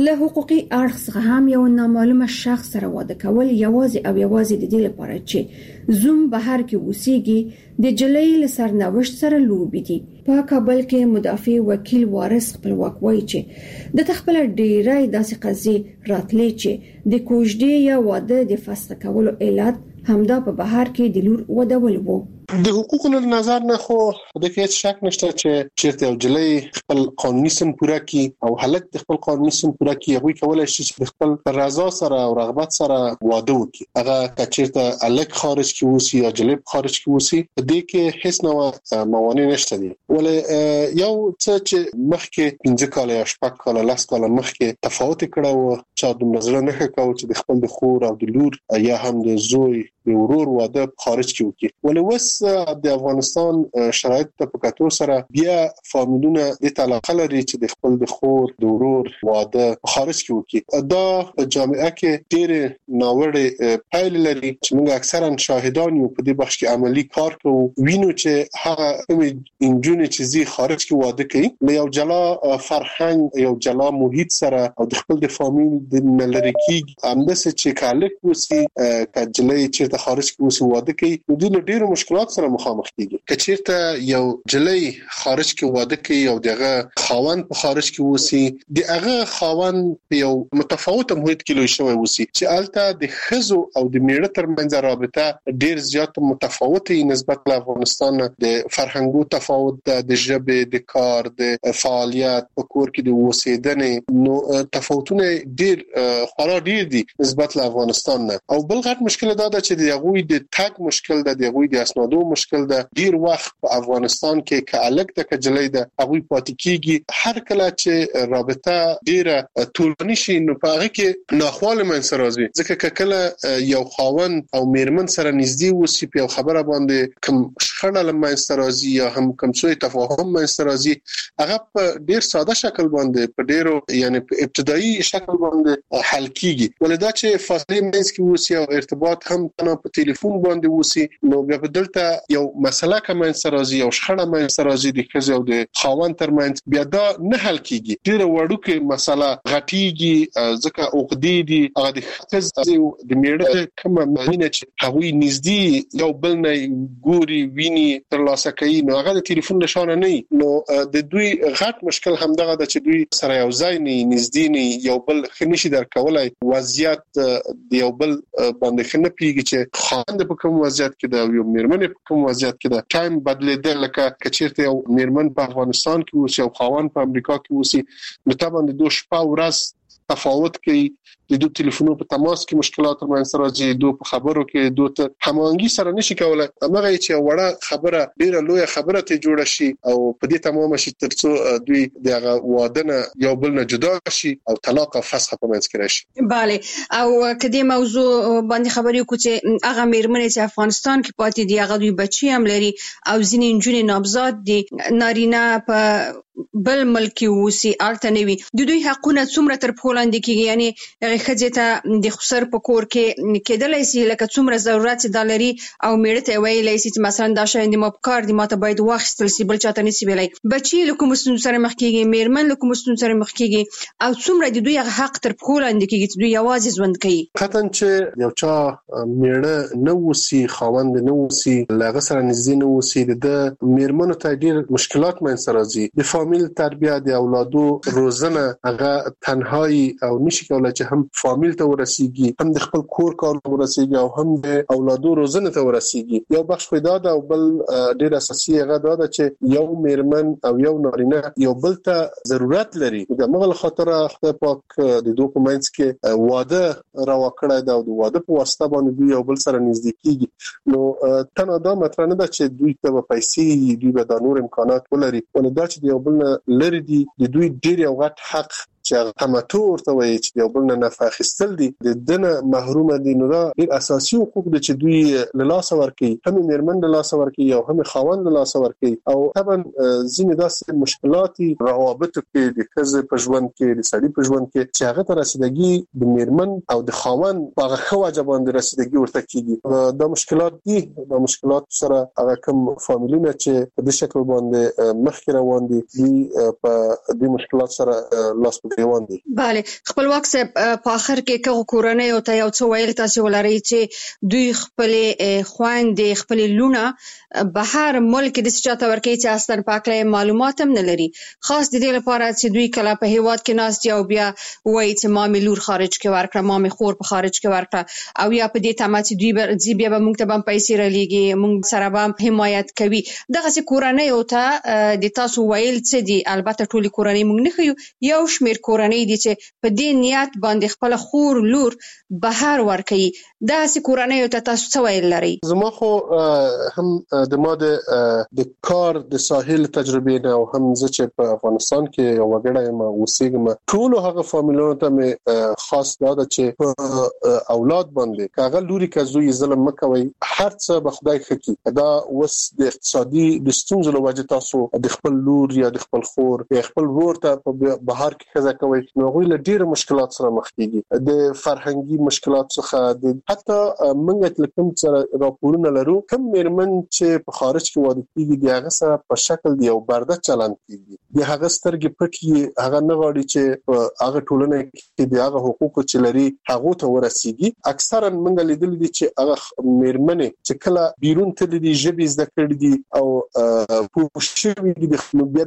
له حقوقي اړخ څخه هم یو نامعلومه شخص سره واده کول یوازې د دې لپاره چې زوم بهر کې اوسېږي د جلۍ له سرنوشت سره لوبي دي. په کابل کې مدافع وکیل وارث خپلواک وایي چې د خپل ډیرای داسې قضیې راتلې چې د کوژدې یا واده د فسخ کولو علت همدا په بهر کې د لور ودول وو. د حقوقو له نظر نه خو د هیڅ شک نشته چې چیرته یو جلۍ خپل قانوني سن پوره کړي او هلک د خپل قانوني سن پوره کړي، هغه کولای شي چې خپل رضا سره او رغبت سره واده وکړي. هغه چیرته هلک خارج کې وسی یا جلۍ خارج کې وسی، په دې کې هیڅ نوع موانع نشته دي. ولې یو څه چې مخکې 15 کال یا 10 کال 10 کال مخکې تفاوت کړو چې د نظر نه کاوه چې د خپل د خور او د لور یا هم د زوی د ورور واده خارج کې وکړي. ولې وس د افغانستان شرایط په کتو سره بیا فامیلونه د علاقه لري چې د خپل د خور د ورور واده خارج کې وکړي. دا په جامعه کې ډېر ناوړه پایلې لري چې موږ اکثرا شاهدان یو په دې بخش کې عملی کار کوو. وینو چې هغه انجونې چې زی خارج کې واده کوي له یو جلا فرهنګ یو جلا محیط سره او د خپل د فامیل د ملری کې همداسې چې کالک وسی کجلې چې د خارج کې وسی واده کوي، نو د ډېرو مشکلات سره مخامخ کیږي. کچېرته یو جلۍ خارج کې واده کوي او دغه خاوند په خارج کې وسی، دغه خاوند په یو متفاوت محیط کې لوي شوی وسی چې البته د خزو او د میړه ترمنځ رابطه ډېر زیات متفاوته نسبت له افغانستان، د فرهنګو تفاوت، د ژبې، د کار، د فعالیت په کور کې د اوسېدنې، نو تفاوتونه ډېر خورا ډېر دي نسبت له افغانستان نه. او بل غټ مشکل دا ده چې دغه د تاګ مشکل ده، دغه د اسنادو مشکل ده. ډیر وخت په افغانستان کې کالک د کجلې ده هغه پاتې کیږي. هر کله چې رابطه ډیره طولانی شي نو په هغه کې ناخواله منځ راځي، ځکه کله یو خاوند او میرمن سره نږدې وسی په خبره باندې کوم شخړه لمنځ راځي یا هم کوم څه تفاهم منځ راځي، هغه په ډیر ساده شکل باندې په ډیرو یعنی په ابتدایي شکل باندې حل کیږي. ولدا چې فاصله منځ کې وسی او ارتباط هم په ټلیفون باندې وسی، نو بیا په دلته یو مسله کوم سرازي او شخړه مې سرازي د خزو او د خاوند ترمنځ بیا دا نه حل کیږي. ډیره وړوکه مسله غټیږي ځکه عقدې دي هغه د خزو د میړه کوم معنی چې هغه نږدې یو بل نه ګوري ویني تر لاسه کوي، نو هغه د ټلیفون نشانه نه، نو د دوی غټ مشکل همدغه د چې دوی سره یو ځای نه نږدې نه یو بل خنشي درکولای وضعیت د یو بل باندې خنه پیږي چې خاوند په کوم وضعیت کې دا یو میرمن په کوم وضعیت کې دا ټایم بدلیدل، لکه کچیرته یو میرمن په افغانستان کې اوسي او خاوند په امریکا کې اوسي، نو طبعا د دوه شپه ورځ تفاوت کوي. د دوه ټلیفونونو په تماس کې مشکلات ترمنځ راځي، دوه په خبرو کې دوه ته هماهنګي سره نشي کولای. هغه چې وړه خبره ډیره لوی خبره ته جوړ شي او په دې تمام شي ترڅو دوی دغه واده نه یو بل نه جدا شي او طلاق او فسخ په منځ کې راشي. bale او کدي موضوع باندې خبرې کو چې هغه میرمنې چې افغانستان کې پاتې دي هغه دوی بچي هم لري او ځینې نجونې نابزاد دي، نارینه په بل ملک وسی ارته نوي، د دوی حقونه څومره تر پولاند کېږي، یعنی هغه خځه ته د خسر په کور کې کېدلای شي لکه څومره ضرورت دلري او میړه ته ویلای شي چې مثلا دا شاین د مپکار د ماته باید واخستل شي بل چاته نسی ویلای. بچي لکه مستون سره مخ کېږي، میرمن لکه مستون سره مخ کېږي، او څومره د دوی حق تر پولاند کېږي چې دوی یوازې ژوند کوي. قطعا چې یو چا میړه نه وسی خاوند نه وسی لغه سره نږدې نه وسی د میرمنو ته ډیر مشکلات منځ راځي. د فامیل تربیه، د اولادو روزنه هغه تنهایی او نشي کولای چې هم فامیل ته ورسیږي، هم د خپل کور کار ورسیږي او هم د اولادو روزنه ته ورسیږي. یو بخش پیدا ده او بل ډیر اساسي هغه ده چې یو میرمن او یو نارینه یو بل ته ضرورت لري. د مغل خاطر خدای پاک د دوه په منځ کې واده راو کړی دا او د واده په واسطه باندې دوی یو بل سره نږدې کیږي. نو تنه دا مطرح نه ده چې دوی ته پیسې دوی به د نور امکانات ولري، ولدا چې یو بل لري دي د دوی ډیر یو غټ حق چې تمتع ورته وایي چې یو بل نه نفع اخیستل دي د دنه محروم دي. نو دا ډیر اساسي حقوق دي چې دوی له لاس ورکي، هم میرمن له لاس ورکي او هم خاوند له لاس ورکي. او طبعا ځینې داسې مشکلات روابط کې د خزه په ژوند کې د سړي په ژوند کې چې هغه تر رسیدګي د میرمن او د خاوند په هغه خواجه باندې رسیدګي ورته کیږي. دا مشکلات دي، دا مشکلات سره هغه کوم فامیلونه چې په دې شکل باندې مخکې روان دي په دې مشکلات سره لاس په پیوند دي. بله خپلواک صاحب په اخر کې کوم کورنۍ او ته یو څه ویل تاسو ولرئ چې دوی خپل خويندې خپل لونه بهر ملک د سچاته ورکې چې اصلا پاکه معلومات هم نه لري، خاص د دې لپاره چې دوی کله په هیواد کې ناست یو بیا وایي چې ما مې لور خارج کې ورکړه، ما مې خور په خارج کې ورکړه، او یا په دې تمه چې دوی بیا به موږ ته هم پیسې رالېږي، موږ سره به حمایت کوي. دغه سي کورنۍ او ته د تاسو ویل څه دي؟ البته ټولي کورنۍ موږ نه خو یو شمیر کورنۍ دي چې په دې نیت باندې خپل خور لور بهر ورکوي. دا سي کورنۍ او ته تاسو څه ویل لري؟ زما خو هم د ما د کار د ساحل تجربه نه او هم زه چې په افغانستان کې یو وګړی ما اوسېږم، ټول هغه فامیلونو ته مې خاص دا ده چې په اولاد باندې کاغه لوري کزوی ظلم مکوي، هر څه به خدای خکې. دا وس د اقتصادي د ستونزو له وجې تاسو د خپل لور یا د خپل خور یا خپل ورور ته په بهر کې ښځه کوي، نو هغوی له ډېرو مشکلات سره مخ کېږي، د فرهنګي مشکلات څخه د حتی موږ کوم څه راپورونه لرو کوم میرمن چې په خارج کې واده کېږي د هغه سره په شکل دی یو برده چلند کېږي، د هغه سترګې پټي، هغه نه غواړي چې په هغه ټولنه کې د هغه حقوق چې لري هغه ته ورسیږي. اکثرا موږ لیدل دي چې هغه میرمن چې کله بیرون ته د ژبې زده کړې دي او پوښښوي دي نو بیا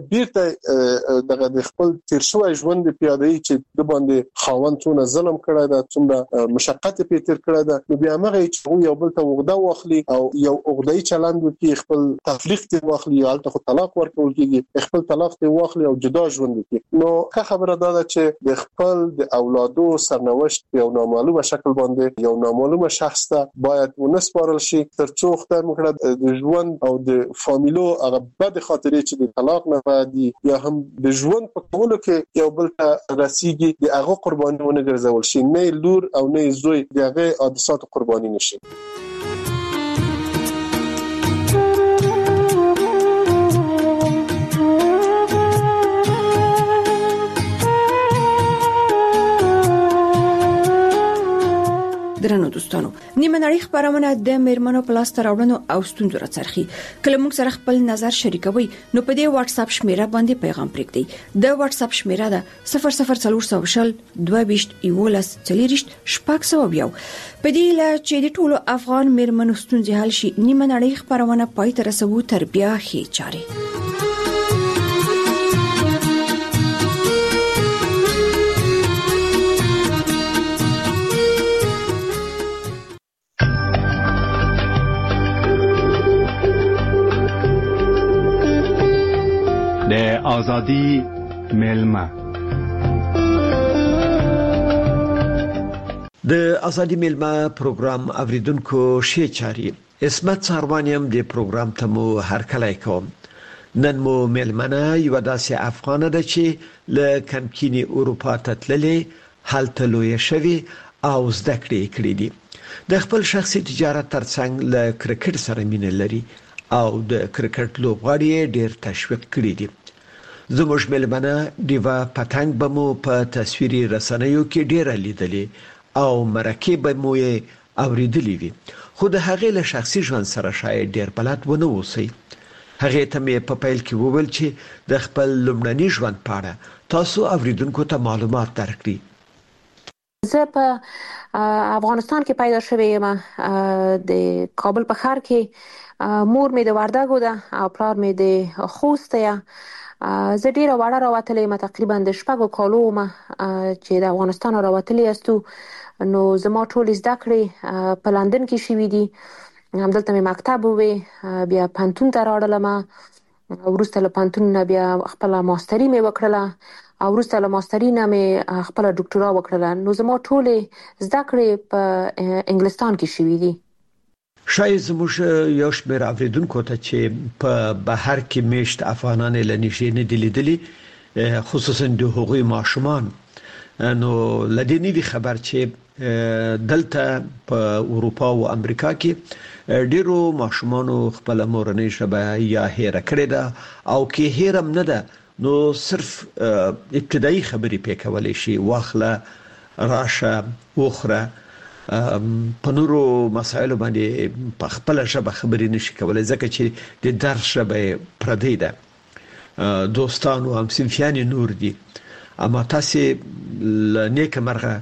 بیرته دغه د خپل تیر شوی ژوند پیاده‌ای چې د باندې خاوند څونه ظلم کړی دا څومره مشقت په تیر کړی دا، نو بیا هغه چې یو بل ته وغدا واخلي او یو وغدای چلند وکړي، خپل تفریق ته واخلي یا البته طلاق ورکول کېږي، خپل طلاق ته واخلي او جدا ژوند وکړي. نو که خبره ده چې د خپل د اولادو سرنوشت یو نامعلومه شکل باندې یو نامعلومه شخص ته باید ونسپارل شي ترڅو خدای مکړه د ژوند او د فامیلو هغه بد خاطرې چې د طلاق نه بعد یا هم د ژوند په کولو کې یو بل ته رسیږي د هغه قرباني ونه ګرځول شي، نه لور او نه زوی د هغه حادثات قرباني نشي. درنو دوستانو، نیمه نړۍ خبرونه د میرمنو پلاس تراوړنو او ستونزو راڅرخي. کله موږ سره خپل نظر شریکوي نو په دې واتس اپ شمیره باندې پیغام پرېږدئ. د واتس اپ شمیره ده 00400 22 11 40 شپږ. په دې لا چې د ټولو افغان میرمنو ستونزې حل شي، نیمه نړۍ خبرونه پای ته رسوي تر بیا هي چاري. آزادی میلمه د ازادي میلمه پروګرام اوریدونکو شي چاري اسمت ساروانیم د پروګرام ته مو هرکلی کوم. نن مو میلمنه یو داسې افغانه ده چې له کمکینی اروپا ته تللې، هلته لوی شوی او زده کړې کړې دي. د خپل شخصي تجارت ترڅنګ له کرکټ سره مینه لري او د کرکټ لوبغاړي ډېر تشویق کړی دي. زموږ میلمنه دیوا پتنګ بمو په تصویري رسنیو کې ډېر لیدلې او مرکه بمو یې اوریدلې وي، خو د هغې له شخصي ژوند سره شاید ډېر بلد ونه اوسئ. هغې ته مې په پیل کې وویل چې د خپل لومړني ژوند په اړه تاسو اوریدونکو ته معلومات درکړي. زه په افغانستان کې پیدا شوې یم، د کابل په ښار کې. مور مې د وردګو ده او پلار مې د خوست ده. زه ډیره وړه راوتلې یم، تقریبا د 6 کالو ما چې د افغانستان راوتلې استو. نو زما ټول زده کړې په لندن کې شوې دي، همدلته مې مکتب وې، بیا پانتون ته راړلم، ورسته له پانتون نه بیا خپل ماستري مې وکړله او ورسته له ماستري نه مې خپل ډاکټورا وکړله. نو زما ټول زده کړې په انګلستان کې شوې دي. شاید زموږ یو شمېر اوریدونکو ته چې په بهر کې میشت افغانان له نږدې نه دي لیدلي، خصوصا د هغوی ماشومان، نو لدې نه دي خبر چې دلته په اروپا او امریکا کې ډیرو ماشومانو خپل مورنۍ ژبه یا هېره کړې ده او کې هېرم نه ده، نو صرف ابتدایي خبرې پې کولی شي، واخله راشه وخوره، په نورو مسایلو باندې په خپل ژبه خبرې نشي کولای ځکه چې د درس ژبه پردۍ ده، دوستان او همصنفیان نور دي اما تاسو نیک مرغه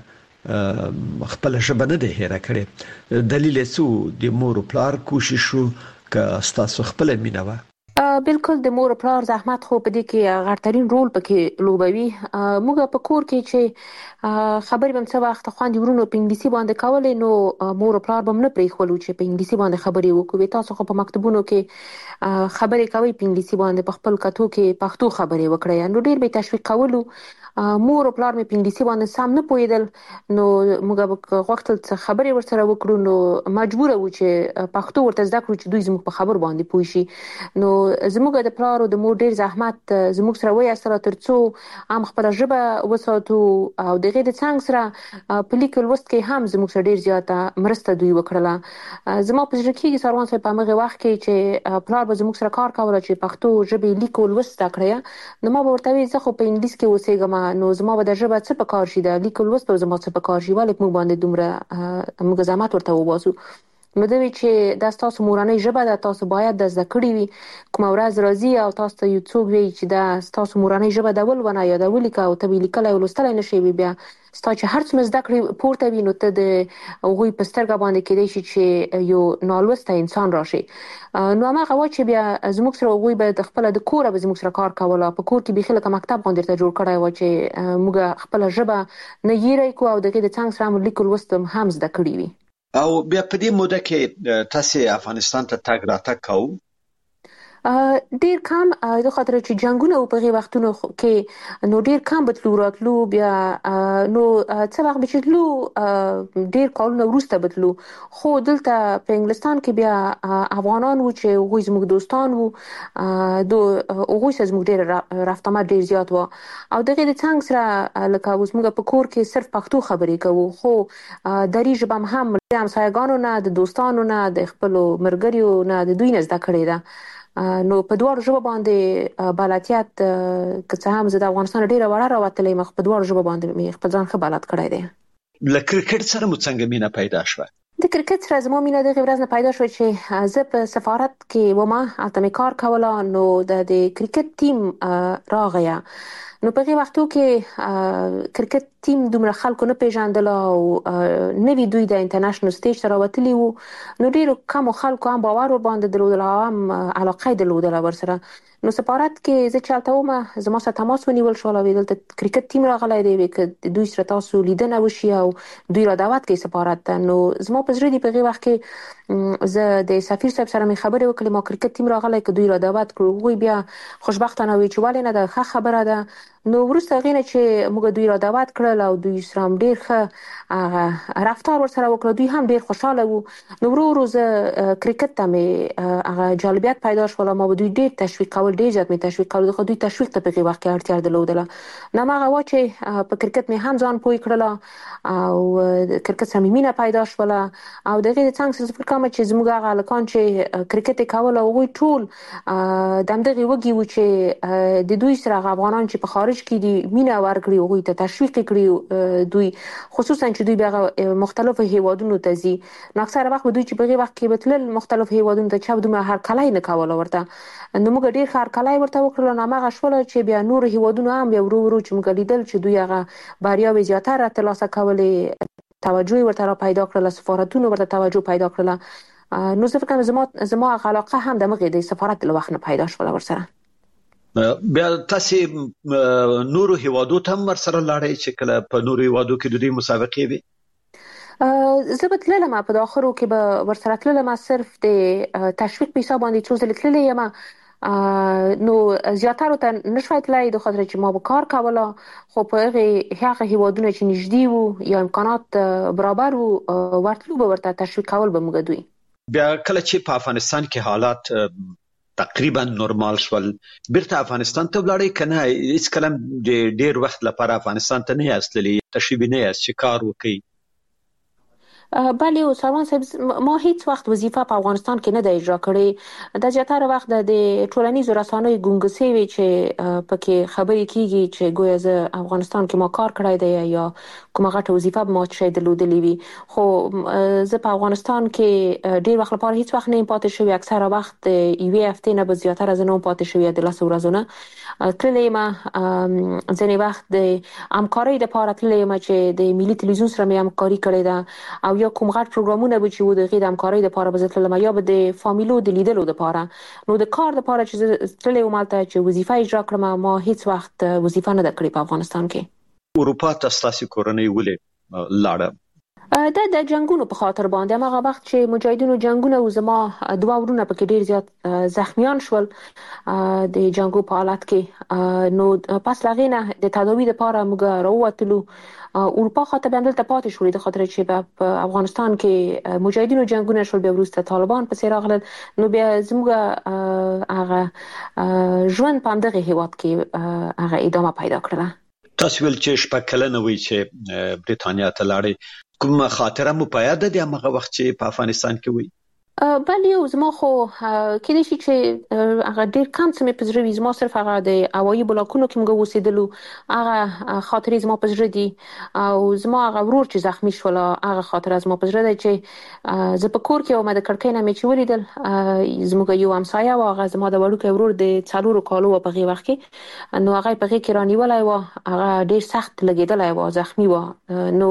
خپل ژبه نه ده هېره کړې. دلیل یې څه د مور او پلار کوشش شو که تاسو خپل مینه بالکل د مور پلار زحمت خو په دې کې غړترین رول پکې لوبوي. موږ په کور کې چې خبرې بم څه وخت خوندې ورونو په انګلیسي باندې کولې نو مور پلار بم نه پریخولو چې په انګلیسي باندې خبرې وکړو. تاسو خو په مکتبونو کې خبرې کوي په انګلیسي باندې، په خپل کتو کې پښتو خبرې وکړئ. نو ډیر به تشویق کولو. مور او پلار مې په انګلیسي باندې سم نه پوهیدل نو موږ وختل څه خبرې ورسره وکړو نو مجبور وو چې پښتو ورته زده کړو چې دوی زموږ په خبر باندې پوه شي. نو زموږ د پلار او د مور ډیر زحمت زموږ سره وای سره ترڅو هم خپل ژبه وساتو او دغه د څنګه سره په لیکل وست کې هم زموږ سره ډیر زیاته مرسته دوی وکړه. زما په ځکه کې سروان صاحب په هغه وخت کې چې پلار به زموږ سره کار کاوه چې پښتو ژبه لیکل وست کړی نو ما به ورته وی زه خو په انګلیسي کې اوسېږم نو زما به د ژبه څه په کار شي د لیکل وست په زما څه په کار شي ولې موږ باندې دومره موږ زحمت ورته وباسو. نو دوی چې د تاسو مورنۍ ژبه د تاسو باید د زده کړې وي کوم ورځ راځي او تاسو ته یو څوک وی چې د تاسو مورنۍ ژبه د ول ونه یا د ولیکا او ته لیکل او لوستل نه شي بیا ستاسو چې هر څه زده کړې پورته وي نو ته د هغوی په سترګه باندې کېدای شي چې یو نالوسته انسان راشي. نو هغه وا چې بیا زموږ سره هغوی به د خپل د کوره به زموږ سره کار کوله په کور کې به خلک مکتب باندې ته جوړ کړای و چې موږ خپل ژبه نه یېری کو او دغه د څنګه سره لیکل وستم هم زده کړی وي. او بیا په دې موده کې تاسو افغانستان ته تګ راتګ کوو؟ ډیر کم د خاطر چې جنگونه او په وختونو کې نو ډیر کم بتلو راتلو بیا نو څه وخت به چې ډیر کالونه ورسته بتلو خو دلته په انګلستان کې بیا افغانان و چې هغوی زموږ دوستان وو هغوی سره زموږ ډیر رفتمه ډیر زیات و او دغه د څنګه سره لکه اوس موږ په کور کې صرف پښتو خبرې کوو خو دری ژبه هم همسایګانو نه د دوستانو نه د خپل مرګریو نه د دوی نه زده کړې ده. نو په دوه ژبه باندې بلاتیات که څه هم زه د افغانستان ډیره وړه راوتلې مخ په دوه ژبه باندې خپل ځان ښه بلد کړی دی. له کرکټ سره مو څنګه مینه پیدا شوه؟ د کرکټ سره زما مینه دغه ورځ نه پیدا شو چې زه په سفارت کې ومه هلته مې کار کوله نو د کرکټ ټیم راغی نو په هغه وختو کې کرکټ ټیم دومره خلکو نه پیژندل او نوی دوی د انټرنیشنل سټیج سره وتلی وو نو ډیرو کم خلکو هم باور باندې درلودل او هم علاقه درلودل ورسره. نو سفارت کې زه چالتو ما زما سره تماس ونیول شو او دلته کرکټ ټیم راغلی دی چې دوی سره تاسو لیدنه وشي او دوی را دعوت کوي سفارت ته. نو زما په زړه دی په هغه وخت کې زه د سفیر صاحب سره مې خبرې وکړې ما کرکټ ټیم راغلی چې دوی را دعوت کړو وی بیا خوشبختانه وی چې ولې نه د ښه خبره ده. نو ورسته غینه چې موږ دوی را دعوت کړل او دوی سره ډیر ښه رفتار ورسره وکړ دوی هم ډیر خوشاله وو. نو ورو زه کرکټ ته مې هغه جالبیت پیدا شول ما دوی ډیر تشویق کول ډیر زیات مې تشویق کول خو دوی تشویق ته په وخت کې اړتیا درلودله. نو هغه وا چې په کرکټ مې هم ځان پوي کړل او کرکټ سره مې مینه پیدا شول او دغه څنګه څه فکر کوم چې زموږ هغه لکان چې کرکټ کول او وی ټول دمدغه وږي و چې د دوی سره افغانان چې په خارج کې دي مینه ورکړي او ته تشویق کړي دوی خصوصا چې دوی به مختلفو هیوادونو ته ځي نو اکثره وخت دوی چې په وخت کې بتل مختلف هیوادونو ته چې دوی هر کله نه کول ورته نو موږ ډیر هر کله ورته وکړل نو هغه شول چې بیا نور هیوادونو هم بیا ورو چې موږ لیدل چې دوی هغه بریاوي زیاتره ترلاسه کولې توجه ورته را پیدا کړل سفارتونو ورته توجه پیدا کړل نو زه فکر کوم زما علاقه هم د مغې د سفارت له وخت نه پیدا شول ورسره. بیا تاسو نورو هیوادو ته هم ورسره لاړئ چې کله په نورو هیوادو کې د دې مسابقې وي؟ زه به تللم په داخلو کې به ورسره تللم صرف د تشویق په حساب باندې څو ځله تللی یم نو زیاتره ته نشوای تلای د خاطر چې ما به کار کوله خو په هغه هیوادونه چې نږدې وو یا امکانات برابر وو ورتلو به ورته تشویق کول به موږ دوی. بیا کله چې په افغانستان کې حالات تقریبا نورمال شول بیرته افغانستان ته ولاړی کنه هیڅ کلم ډیر وخت لپاره افغانستان ته نه یاستلی تشریف نه یاست چې کار وکړي؟ بله او سلمان صاحب ما هیڅ وخت وظیفه په افغانستان کې نه د اجرا کړې د زیاتره وخت د ټولنیزو رسنیو ګونګسي وی چې پکې خبرې کیږي چې ګویا زه افغانستان کې ما کار کړی دی یا کومه غټه وظیفه ما چې درلودلې وي خو زه په افغانستان کې ډیر وخت لپاره هیڅ وخت نه پاتې شوی اکثره وخت یوې هفته نه به زیاتره زه نه پاتې شوی د 10 ورځې نه تللې ما ځنې وخت د همکارۍ لپاره تللې ما چې د ملي تلویزیون سره مې همکاري کړې ده او یا کوم غټ پروګرامونه به چې و د غیر همکارۍ لپاره به زتلم یا به د فامیلو د لیدلو لپاره نو د کار لپاره چې تللې مالته چې وظیفه اجرا کړم ما هیڅ وخت وظیفه نه کړې په افغانستان کې اروپا ته ستاسو کورنۍ ولې لاړه د جنگونو په خاطر باندې هغه وخت چې مجاهدینو جنگونه او زما دوه ورونه پکې ډیر زیات زخمیان شول د جنگو په حالت کې نو پس لغینه د تداوی لپاره موږ راووتلو اروپا خاطر باندې ته پاتې شولې د خاطر چې په افغانستان کې مجاهدینو جنگونه شول بیا وروسته طالبان په سیر راغلل نو بیا زموږ هغه ژوند په همدغه هیواد کې هغه ادامه پیدا کړله تاسو ول چې شپه کلنه وی چې بریتانیا ته لاړې کومه خاطره مو په یاد ده هغه وخت چې په افغانستان کې وی بله یو زما خو کله چې هغه ډیر کم څه مې پزړه وي زما صرف هغه د هوایي بلاکونو کې موږ اوسېدلو هغه خاطرې زما پزړه دي او زما هغه ورور چې زخمی شول هغه خاطره زما پزړه ده چې زه په کور کې او ما د کړکۍ نه مې چې ولیدل زموږ یو همسایه و هغه زما د وړوکی ورور د 4 کالو په غي وخت کې نو هغه په غي کې رانیولای و هغه ډیر سخت لګیدلای و زخمی و نو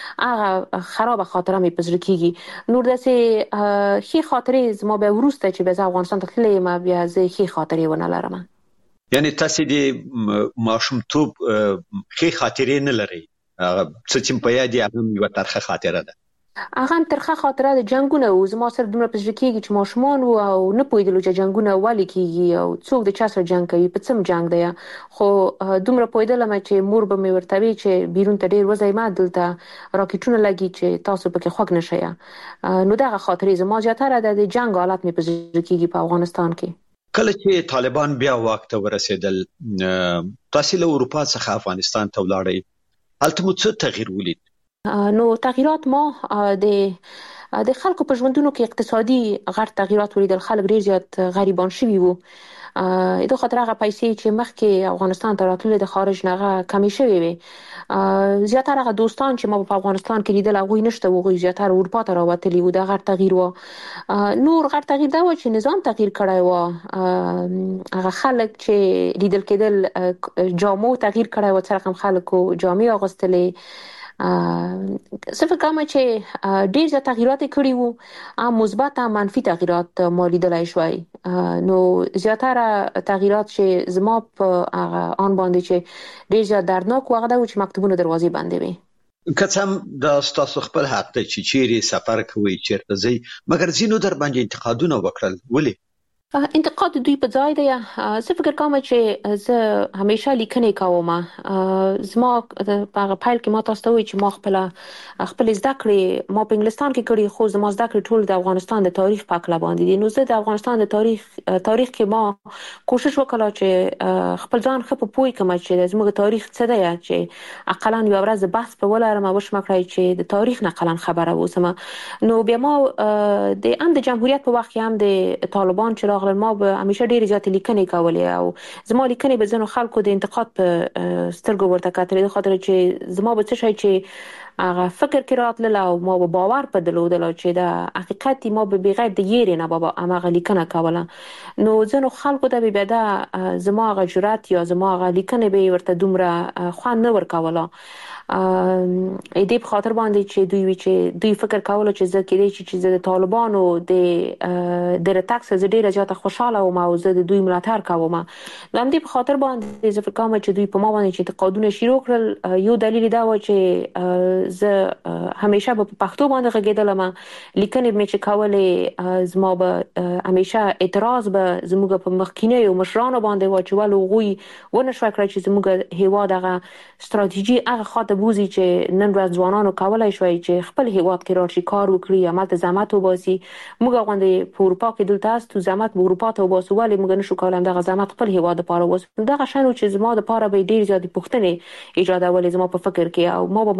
هغه خراب خاطره مې پزړه کیږي نور داسې خې خاطرې زما به ورسته چې به افغانستان ته تللې ما بیا زه خې خاطرې ونه لرم یعنی تاسو دې ماشومتوب خې خاطرې نه لري څه چې په یاد یې هم یو ترخه خاطره ده هغه ترخه خاطره د جنگونه او زما سره دومره پزړه کیږي چې ماشومان او نه پوهیدلو چې جنگونه ولې کیږي او څوک د چا سره جنگ کوي په څم جنگ دی خو دومره پوهیدلم چې مور به مې ورته وی چې بیرون ته ډیر وځي ما دلته راکټونه لګي چې تاسو پکې خوګ نشئ نو دغه خاطرې زما زیاتره د جنگ حالت مې پزړه کیږي په افغانستان کې کله چې طالبان بیا وخت ورسېدل تاسو له اروپا څخه افغانستان ته ولاړې هلته مو څه تغییر ولید نو تغیرات ما د خلکو په ژوندونو کې اقتصادي غټ تغیرات ولیدل خلک ډیر زیات غریبان شوي وو د خاطر هغه پیسې چې مخکې افغانستان ته راتللې د خارج نه کمی شوي وي زیاتره هغه دوستان چې ما په افغانستان کې لیدل هغه نشته وو زیاتره اروپا ته راوتلي وو د غټ تغییر و نور غټ تغییر دا و چې نظام تغییر کړی و هغه خلک چې لیدل کېدل جامو تغییر کړی و څرخم خلکو جامې اغوستلې صرف کوم چې ډیر زیات تغیرات کړي وو مثبت او منفي تغیرات مولیدلای شوي نو زیاتره تغیرات چې زما په آن باندې چې ډیر زیات دردناک وغه دا چې مکتوبونه دروازې بندې وي کڅم د تاسو خپل حق ته چې چیرې سفر کوي چیرته ځي مګر زینو در باندې انتقادونه وکړل ولې انتقاد دوی په ځای دی زه فکر کوم چې زه همیشه لیکنې کوم زما په فایل کې ما تاسو ته وی چې ما خپل زده کړې ما په انګلستان کې کړې خو زما زده کړې ټول د افغانستان د تاریخ په اړه باندې دي نو زه د افغانستان د تاریخ کې ما کوشش وکړم چې خپل ځان خپل پوي کوم چې زموږ تاریخ څه دی چې اقلا یو ورځ بحث په ولرم او شم کړی چې د تاریخ نقلا خبره وسم نو بیا ما د جمهوریت په وخت هم د طالبان چې ما به همیشه ډیر زیات لیکنې کولې او زما لیکنې به زنو خلکو د انتقاد په سترګو ورته کتلې د خاطر چې زما به څه شي چې هغه فکر کې راتلل او ما به باور په دلودل چې د حقیقت ما به بغیر د یری نه بابا هغه لیکنه کوله نو زنو خلکو ته به دا زما غ جرأت یا زما غ لیکنې به ورته دومره خوان نه ورکوله دې په خاطر باندې چې دوی فکر کوله چې زه کېدای چې د طالبانو د رټاکس ز ډیره زیاته خوشاله او ما زه د دوی ملاتړ کوم لامدې په خاطر باندې زه فکر کوم چې دوی په ما باندې چې تقاعدونه شروع کړل یو دلیل دا و چې زه همیشه په پښتو باندې غږیدلم لیکنې مې چې کولې زما به همیشه اعتراض به زموږ په مخکینه یو مشرانو باندې و چې ولو غوي ونه شو کړی چې زموږ هیواد هغه ستراتیژي هغه خاطر بوزي چې نن ورځ ځوانانو کولای شوی چې خپل هیواد کې راشي کار وکړي عمل ته زحمت وباسي موږ غونډې په اروپا کې دلته است زحمت په اروپا ته وباسو ولې موږ نشو کولای دغه زحمت خپل هیواد لپاره وباسو دغه شنو چې زما لپاره به ډیر زیات پوښتنې ایجادولې زما په فکر کې او ما به ملامت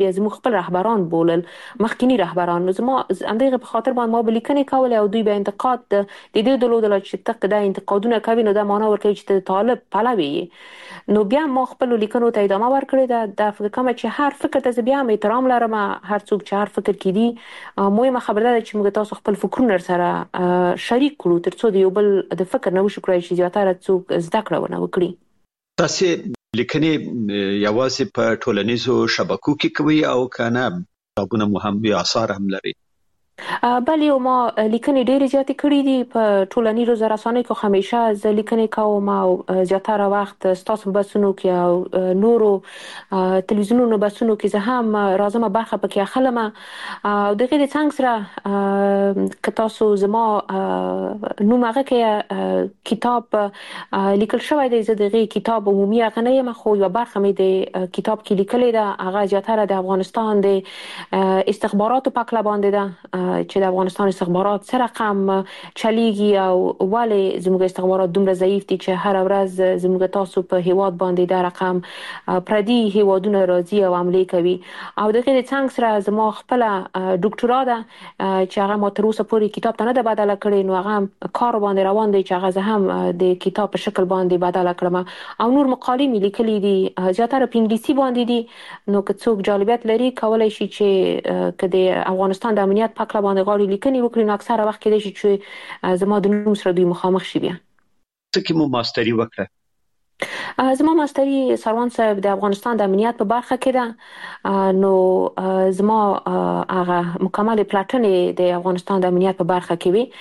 زموږ خپل رهبران بولل، مخکینی رهبران. نو زما همدغه په خاطر باندې ما به لیکنې کولې او دوی به انتقاد د دې درلودل چې ته دا انتقادونه کوي نو دا معنا ورکوي چې ته طالب پلوي. نو بیا ما خپل لیکنو ته ادامه ورکړې ده. د فکر کوم چې هر فکر ته بیا احترام لرم، هر څوک چې هر فکر کړي. مهمه خبره ده چې موږ تاسو خپل فکرونه سره شریک کړو ترڅو د یو بل د فکر نه وشو کړی چې زیاتره څوک زده کړه ونه وکړي. تاسو لیکنې یوازې په ټولنیزو شبکو کې کوي او کنه کتابونه مو هم یا آثار هم لري؟ بله ما لیکنې ډېرې زیاتې کړې دي په ټولنیزو رسنیو کې. همیشه زه لیکنې کوم او زیاتره وخت ستاسو بحثونو کې او نورو تلویزیونونو بحثونو کې زه هم راځم برخه پکې اخلم. او دغه د څنګه سره که تاسو زما نوم هغه کې کتاب لیکل شوی دی، زه دغه کتاب عمومي هغه نه یم خو یو برخه مې د کتاب کې لیکلې ده. هغه زیاتره د افغانستان د استخباراتو په اړه باندې ده چې د افغانستان استخبارات سره رقم چلیږي او ولې زموږ استخبارات دومره ضعیف دي چې هر ورځ زموږ تاسو په هیواد باندې د رقم پردي هیوادونه راځي او حمله کوي. او دغه د څنګه سره زما خپل ډاکټرا ده چې هغه ما تر اوسه پورې کتاب ته نه ده بدله کړې، نو هغه کار باندې روان دی چې هغه هم د کتاب په شکل باندې بدله کړم. او نور مقالې مې لیکلې دي زیاتره په انګلیسي باندې دي. نو که څوک جالبیت لري کولای شي چې کله افغانستان د امنیت په اړه باندې غواړي لیکنې وکړي، نو اکثره وخت کې دی چې زما د نوم سره دوی مخامخ شي. بیا څه کې مو ماستری وکړه؟ زما ماستری سروان صاحب د افغانستان د امنیت په برخه کې ده. نو زما هغه مکمل پلاتنې د افغانستان د امنیت په برخه کې وي.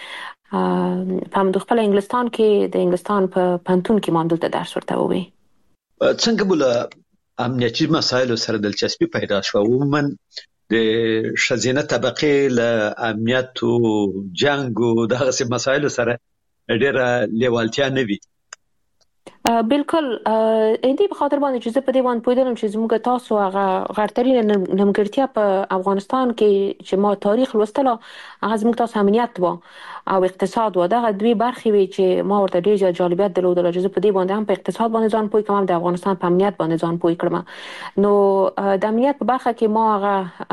په خپل انګلستان کې د انګلستان په پنتون کې ماندل ته درس ورته وي. څنګه بوله امنیتي مسایلو سره دلچسپي پیدا شو؟ عموما د شزینه طبقه له امنیت او جنگ او دغه مسایلو سره ډېره لیوالتیا نه وي. بالکل دې په خاطر باندې چې زه په دې باندې پوهیدم چې زموږ تاسو هغه غړترینه نمګړتیا په افغانستان کې چې ما تاریخ لوستله هغه زموږ تاسو امنیت و او اقتصاد و. دغه دوی برخې وي چې ما ورته ډېر زیات جالبیت درلودل چې زه په دې باندې هم په اقتصاد باندې ځان پوه کوم، د افغانستان په امنیت باندې ځان پوه کړم. نو د امنیت په برخه کې ما هغه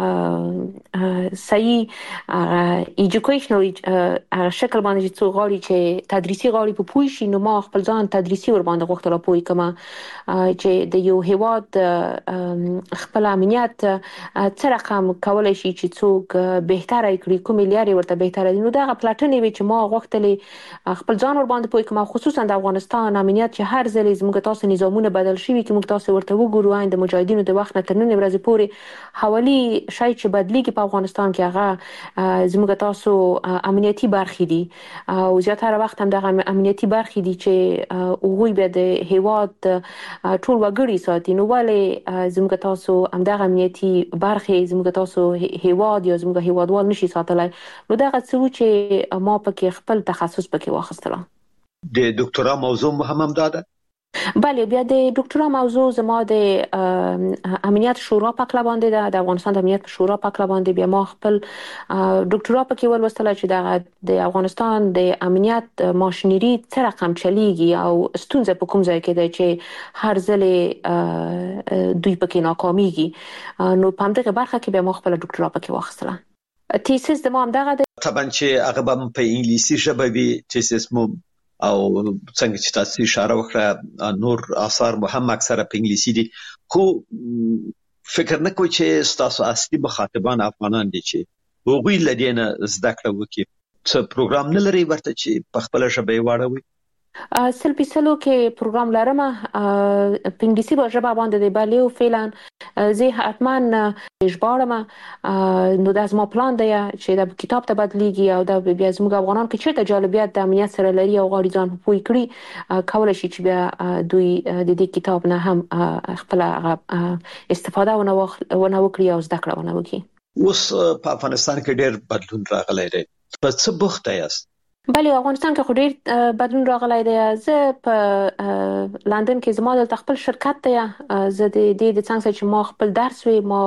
صحیح ایجوکیشنل شکل باندې چې څو غواړي چې تدریسي غواړي په پوه شي، نو ما خپل ځان تدریسي ور باندې غوښتل پوه کما چې د یو هیواد خپل امنیت څه رقم کولای شي چې څوک بهتره کړي، کوم لارې ورته بهتره دي. نو دا پلاتنې وی چې ما غوښتلې خپل ځان ور باندې پوه کما، خصوصا د افغانستان امنیت چې هر ځل زموږ تاسو نظامونه بدل شي چې موږ تاسو ورته وګورو د مجاهدینو د وخت نه تر نن ورځې پورې حوالی شای چې بدلیږي په افغانستان کې هغه زموږ تاسو امنیتي برخې دي او زیاتره وخت هم د امنیتي برخې دي چې وګوي به د هیواد ټول وګړي ساتي. نو ولې زموږ تاسو همدغه امنیتي برخې زموږ تاسو هیواد یا زموږ هیوادوال نشي ساتلای؟ نو دغه څه چې ما پکې خپل تخصص پکې واخیستله. د ډاکټرا موضوع هم ده؟ بله، بیا د ډاکټرا موضوع زما د امنیت شورا په اړه باندې ده. د افغانستان د امنیت شورا په اړه باندې بیا ما خپل ډاکټرا پکې ولوستله چې د افغانستان د امنیت ماشینری څه رقم چلیږي او ستونزه په کوم ځای کې ده چې هر ځل دوی پکې ناکامیږي. نو په همدغه برخه کې بیا ما خپل ډاکټرا پکې واخیستله. تیسیس د ما همدغه ده. طبعا چې هغه په انګلیسي ژبه وي تیسیس مو او څنګه چې تاسو اشاره وکړه نور آثار هم اکثره په انګلیسي دي، خو فکر نه کوئ چې تاسو اصلي مخاطبان افغانان دي چې هغوی لدینه زده کړه وکړي؟ څه پروګرام نه لري ورته چې په خپل ژبه واړوي؟ سلو کې پروګرام لرم په انګلیسي ژبه باندې دی، بله او فعلا زه حتما اجبارم. نو د زما پلان دی چې د کتاب ته بدلیږي او د بیا زموږ افغانان کې چې جالبیت د امنیت سره لري او غواړي ځان پوه کړي کولای شي چې بیا دوی د دې کتاب نه هم خپل استفاده ونه وکړي او زده کړه ونه وکړي. اوس په افغانستان کې ډېر بدلون راغلی دی، په څه بوخته یاست؟ بله افغانستان کې ډېر بدلون راغلی دی. زه په لندن کې زما د خپل شرکت دی. زه د دې د څنګه چې ما خپل درس وی ما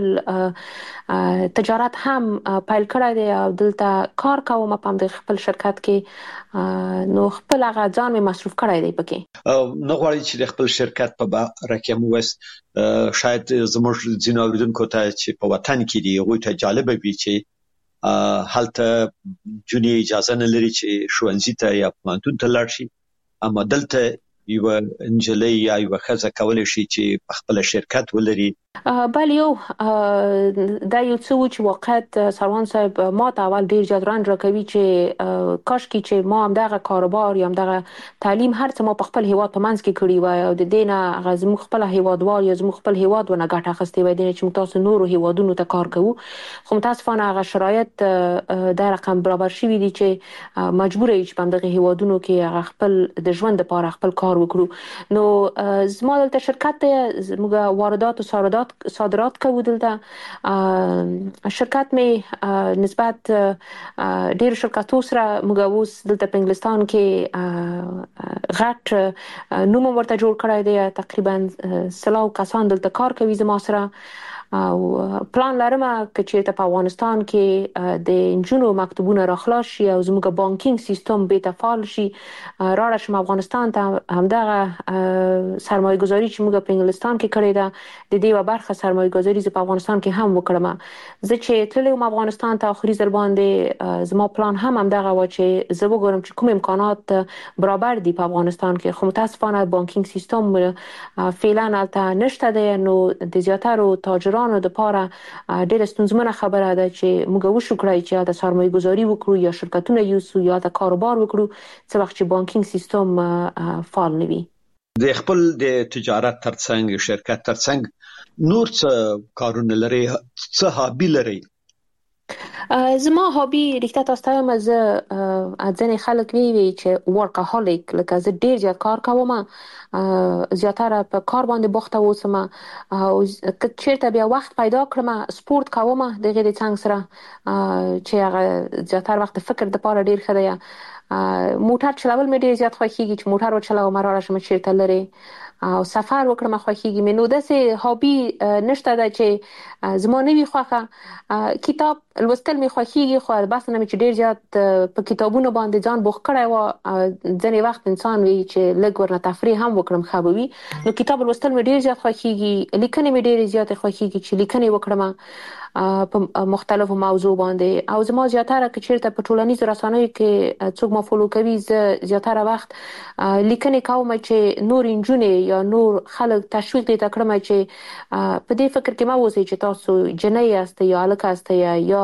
خپل تجارت هم پیل کړی دی او دلته کار کوم په خپل شرکت کې. نو خپل هغه ځان می مصرف کړی دی پکې. نو غواړي چې د خپل شرکت په باره کې مو وست شاید زموږ ځینو اوریدونکو ته چې په وطن کې دی غوښته ته جالب وي چې هلته جونی اجازه نه لري چې ښوونځي ته یا پوهنتون ته لاړ شي، اما دلته یو انجلۍ یا یو ښځه کولای شي چې په خپل شرکت ولري. بله یو دا یو څه و چې واقعیت سروان صاحب ما ته اول ډیر زیات رنج راکوي چې کاش کې چې ما هم دغه کاروبار یا هم دغه تعلیم هر څه ما په خپل هیواد په منځ کې کړی وای او د دینه غزمو خپل هیوادوال یا زمو خپل هیواد ونه ګټه اخستې وای دینه چې تاسو نورو هیوادونو ته کار کوو. خو متاسفانه هغه شرایط د رقم برابر شوی دي چې مجبور یې چې په دغه هیوادونو کې هغه خپل د ژوند لپاره خپل کار وکړو. نو زما دلته شرکت موږ واردات او صادرات کوو. دلته شرکت می نسبت ډیر شرکتو سره موږ اوس دلته په انګلستان کې غټ نوم ورته جوړ کړی دی. تقریبا 100 کسان دلته کار کوي زما سره او پلان لرم چې په افغانستان کې د انجونو مکتبونه راخلاص شي او زموږ بانکینګ سیستم به تفعال شي. راړه شم افغانستان ته همدغه سرمایه گذاری چې موږ په انګلستان کې کړې ده د دې برخه سرمایه گذاری په افغانستان کې هم وکړم. زه چې تللم افغانستان ته اخري ځل باندې زما پلان هم همدغه و چې زه وګورم چې کوم امکانات برابر دي په افغانستان کې. خو متاسفانه بانکینګ سیستم فعلا البته نشته دی. نو د زیاتره تاجرانو د پاره ډېر ستونزمنه خبره ده چې موږ وشو کړی چې د سرمایه گذاری وکړو یا شرکتونه یوسو یا د کاروبار وکړو څه وخت چې بانکینګ سیستم فعال نه وي. د خپل د تجارت ترڅنګ شرکت ترڅنګ نور څه کارونه لري، څه هابي لري؟ زما هابي ریښتا تاسو ته مزه ځنې خلک وی چې ورکهولیک لکه زه ډیر زیات کار کوم، زیاتره په کار باندې بوخته اوسم او چیرته بیا وخت پیدا کړم سپورت کوم د غیر څنګه سره چې هغه زیاتره وخت فکر د پاره ډیر خدای. موټر چلول مې ډیر زیات خوښیږي چې موټر وچلوم راړه شم چیرته لري او سفر وکړم خوښیږي مې. نو داسې هابي نشته ده چې زما نه وي خوښه. کتاب لوستل مې خوښیږي خو بس نه مې چې ډیر زیات په کتابونو باندې ځان بوخ کړی و. ځنې وخت انسان وي چې لږ ورنه تفریح هم وکړم خبوي. نو کتاب لوستل مې ډیر زیات خوښیږي. لیکنې مې ډیر زیات خوښیږي چې لیکنې وکړم په مختلفو موضوع باندې. او زما زیاتره کې چیرته په ټولنیزو رسنیو کې څوک ما فالو کوي زه زیاتره وخت لیکنې کوم چې نور انجونې یا نور خلک تشویق دي تکړه چې په دې فکر کې ما وځي چې تاسو جنۍ یاست یا الک یاست یا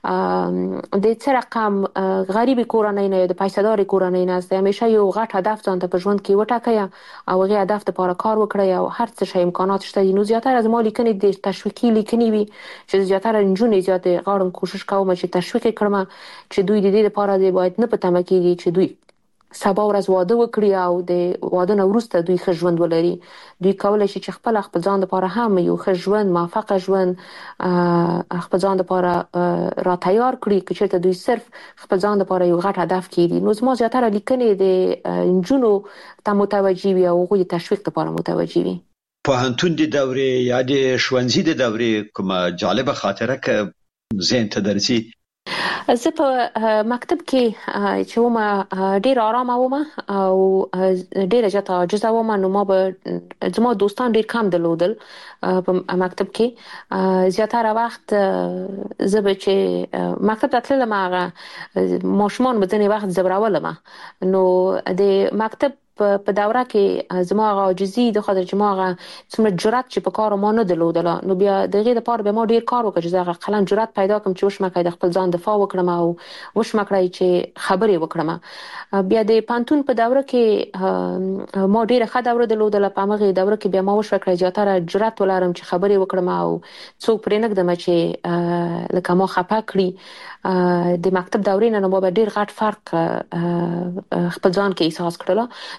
د څه رقم غریبي کورنۍ نه د پیسې کورنۍ نه است. همیشه یو غټ هدف ځان ته په ژوند کې وټاکئ او هغه هدف لپاره کار وکړئ او هر څه شی امکانات شته. نو زیاتره زما لیکنې د تشویقي لیکنې وي چې زیاتره انجونې زیات غواړم کوشش کوم چې تشویق کړم چې دوی د دې لپاره دی باید نه پته مکیږي چې دوی سبا ورځ واده وکړي او د واده نه وروسته دوی ښه ژوند ولري. دوی کولای شي چې خپل ځان لپاره هم یو ښه ژوند موفق ژوند خپل ځان لپاره را تیار کړي چې چېرته دوی صرف خپل ځان لپاره یو غټ هدف کړي. نو زما زیاتره لیکنې د انجونو ته متوجي وي او هغوی د تشویق لپاره متوجي وي. پوهنتون د دورې یا د ښوونځي د دورې کومه جالبه خاطره که ذهن ته درځي؟ زه په مکتب کې چې ومه ډیر آرام وم او ډیر زیات عاجزه وم. نو ما به زما دوستان ډیر کم درلودل په مکتب کې. زیاتره وخت زه به چې مکتب ته تللم هغه ماشومان به ځینې وخت زبرولم. نو د مکتب په دوره کې زما عاجزي د خاطر چې ما څومره جرأت چې په کار ما نه درلودله. نو بیا دغه لپاره به ما ډیر کار وکړ چې زه خلک جرأت پیدا کړم چې وشم کړی د خپل ځان دفاع وکړم او وشم کړی چې خبرې وکړم. بیا د پانتون په دوره کې ما ډیر ښه دوره درلودله. په هغه دوره کې بیا ما وشو کړی زیاتره جرأت ولرم چې خبرې وکړم او څوک پرې نه ږدم چې لکه ما خپه کړی. د مکتب دورې نه ما به ډیر غټ فرق خپل ځان کې احساس کړل.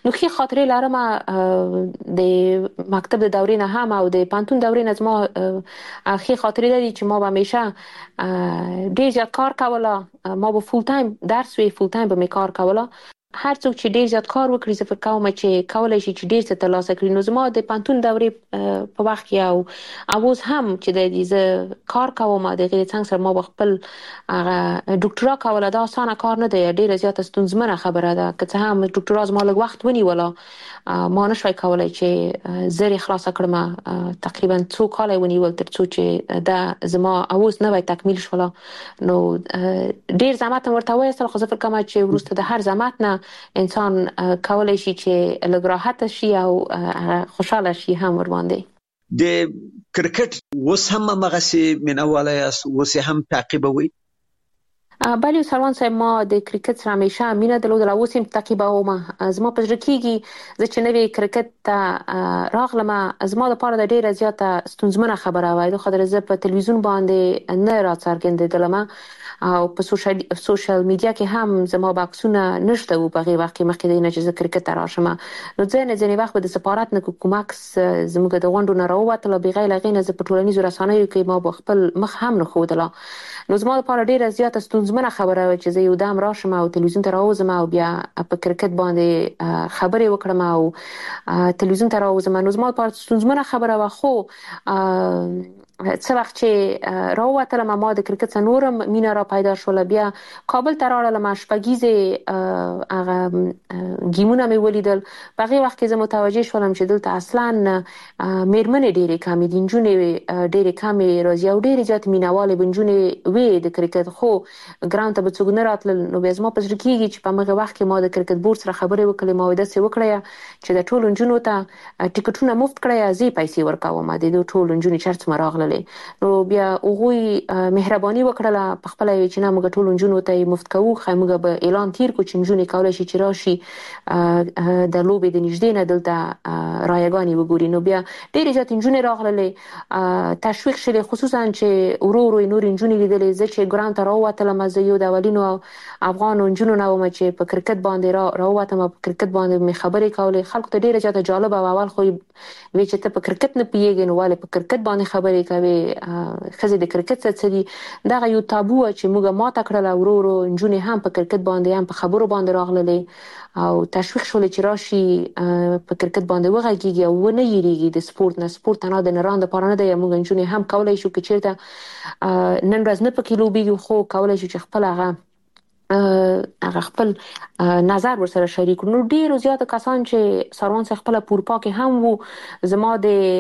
نو ښه خاطرې لرم د مکتب د دورې نه هم او د پانتون دورې نه زما ښه خاطرې دي چې ما به همیشه ډېر زیات کار کوله. ما به فول ټایم درس وی، فول ټایم به می کار کوله. هر څوک چې ډیر زیات کار وکړي زه فکر کوم چې کولای شي چې ډیر څه ترلاسه کړي. نو زما د پانتون دورې په وخت کې او اوس هم چې د دې کار کوم د غیر څنګه سره ما خپل ډاکټرا کوله. دا اسانه کار نه دی، ډیره زیاته ستونزمنه خبره ده. که څه هم ډاکټرا زما لږ وخت ونیوله، ما نشوي کولای چې زری خلاص کړم. تقریبا 2 کال ونیول تر څو چې دا زما اوس نه وای تکمیل شوله. نو ډیر زحمت ورته وایستل، خو زه فکر کوم چې ورسته د هر زحمت نه انسان کولای شي چې لږ راحت شي او خوشاله شي هم ور باندې. د کرکټ اوس هم مغسي منواله یاست، اوس هم تعقیبوي؟ بله سلمان صاحب، ما د کرکټ سره همیشه مینه درلوده، اوس هم تعقیبوم. زما په ځل کېږي زه چې نوې کرکټ ته راغلم، زما لپاره د ډیره زیاته ستونزمنه خبره وای. د خاطر زه په تلویزیون باندې نه راڅرګندېدلم او په سوشل میډیا کې هم زما بکسونه نشته و په هغه وخت کې مخکې د نه چې کرکټ ته راشم. نو ځنې وخت به د سفارت نه کومک زموږ د غونډو نه راووتل، بغیر لغې نه زه په ټولنیزو رسنیو کې ما خپل مخ هم نه ښودله. نو زما لپاره ډیره زیاته ستونزمنه خبره و چې زه یو دم راشم او تلویزیون ته راوځم او بیا په کرکټ باندې خبرې وکړم او تلویزیون ته راوځم. نو زما لپاره ستونزمنه خبره و، خو څه وخت چې راووتلم ما د کرکټ څخه نورم مینه را پیدا شوله. بیا کابل ته راغلم، شپږیزې هغه ګیمونه مې ولیدل. په هغه وخت کې زه متوجه شولم چې دلته اصلا میرمنې ډېرې کمې دي، نجونې ډېرې کمې راځي او ډېرې زیات مینهوالې نجونې وې د کرکټ، خو ګراوند ته به څوک نه راتلل. نو بیا زما په زړه کېږي چې په هغه وخت کې ما د کرکټ بورډ سره خبرې وکړې، ما داسې وکړه چې د ټولو نجونو ته ټیکټونه مفت کړی، زه پیسې ورکوم د ټولو نجونې چرته ما راغله. نو بیا هغوی مهرباني وکړله په خپل چې نه موږ ټول نجونو ته مفت کوو، خو موږ به اعلان تیر کو چې نجونې کولای شي چې راشي د لوبې د نږدې نه دلته رایګانې وګوري. نو بیا ډېرې زیات نجونې راغللې، تشویق شولې، خصوصا چې ورو ورو نور نجونې لیدلې. زه چې ګراوند ته راووتلم، زه یو د اولینو افغان نجونو نه وم چې په کرکټ باندې راووتم، په کرکټ باندې مې خبرې کولې. خلکو ته ډېره زیاته جالبه و. اول خو وی چې ته په کرکټ نه پیږې، نو ولې په کرکټ باندې خبرې کوي؟ خزه د کرکټ څخه دي دا یو تابو چې موږ ماته کړل. ورو ورو نجونې هم په کرکټ باندې هم په خبرو باندې راغللې او تشویق شول چې راشي په کرکټ باندې وغږیږي او ونه یریږي د سپورت نه. سپورت نه د نران د پاره نه دی، موږ نجونې هم کولای شو چې چیرته نن ورځ نه پکې لوبي، خو کولای شو چې خپل هغه خپل نظر ورسره شریک کړو. نو ډیرو زیات کسان چې سروان څخه خپل پورپا کې هم وو، زما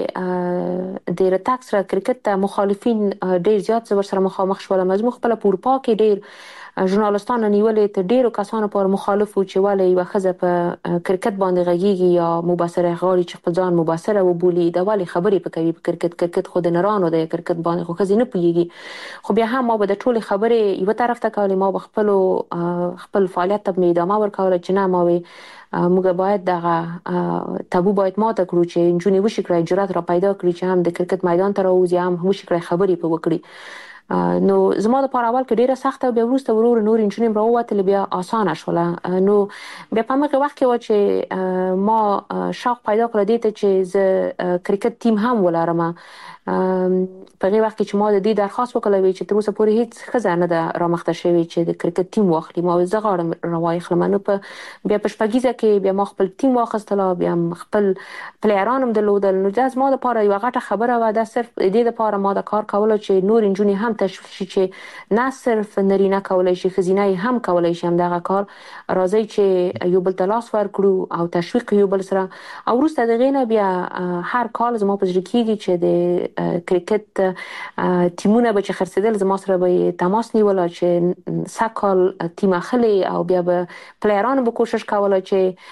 د رتاک سره کرکټ ته مخالفین ډیر زیات ورسره مخامخ شول. مزمو خپل پورپا کې ډیر ژورنالستان نیولې ته ډیرو کسانو پر مخالف و چې ولې یو خزه په کرکټ باندې غږیږي یا مبصره غواړي چې خپل ځان مبصره وبولي، دا ولې خبرې پکوي په کرکټ خو د نرانو د کرکټ باندې خو خزه نه پیږي. خو بیا هم ما به د ټولې خبرې یو طرف ته کولې، ما به خپل فعالیت ته مې ادامه ورکوله چې نه ما موږ باید دغه تابو باید ماته کړو چې نجونې وشي کړی جرأت را پیدا کړي چې هم د کرکټ میدان ته راوځي، هم وشي کړی خبرې په وکړي. نو زما لپاره اول کې ډیره سخته او بیا وروسته ورور نور نجونې راووتل، بیا اسانه شوله. نو بیا په هغه وخت کې و چې ما شوق پیدا کړ دې ته چې زه کرکټ ټیم هم ولرم. په هغه وخت کې چې ما د دې درخواست وکړل چې تر اوسه پورې هیڅ خزانه ده رامخته شوی چې د کرکټ ټیم واخلي. ما زه غواړم راوایخلم. نو په بیا په شپږیزه کې بیا ما خپل ټیم واخیستل، بیا خپل پلیران هم درلودل. نو دا زما لپاره یو غټه خبره و. دا صرف دې لپاره ما د کار کول چې نور نجونې هم تشویق شي چې نه صرف نرینه کولای شي، خزینه هم کولای شي هم دغه کار. راځي چې یو بل تلاش ورکړو او تشویق یو بل سره. او وروسته دغه نه بیا هر کال زما په ځل کېږي چې د کرکټ ټیمونه به چې خرڅېدل زما سره به تماس نیول چې سکال ټیم اخلي او بیا به پلیران به کوشش کوله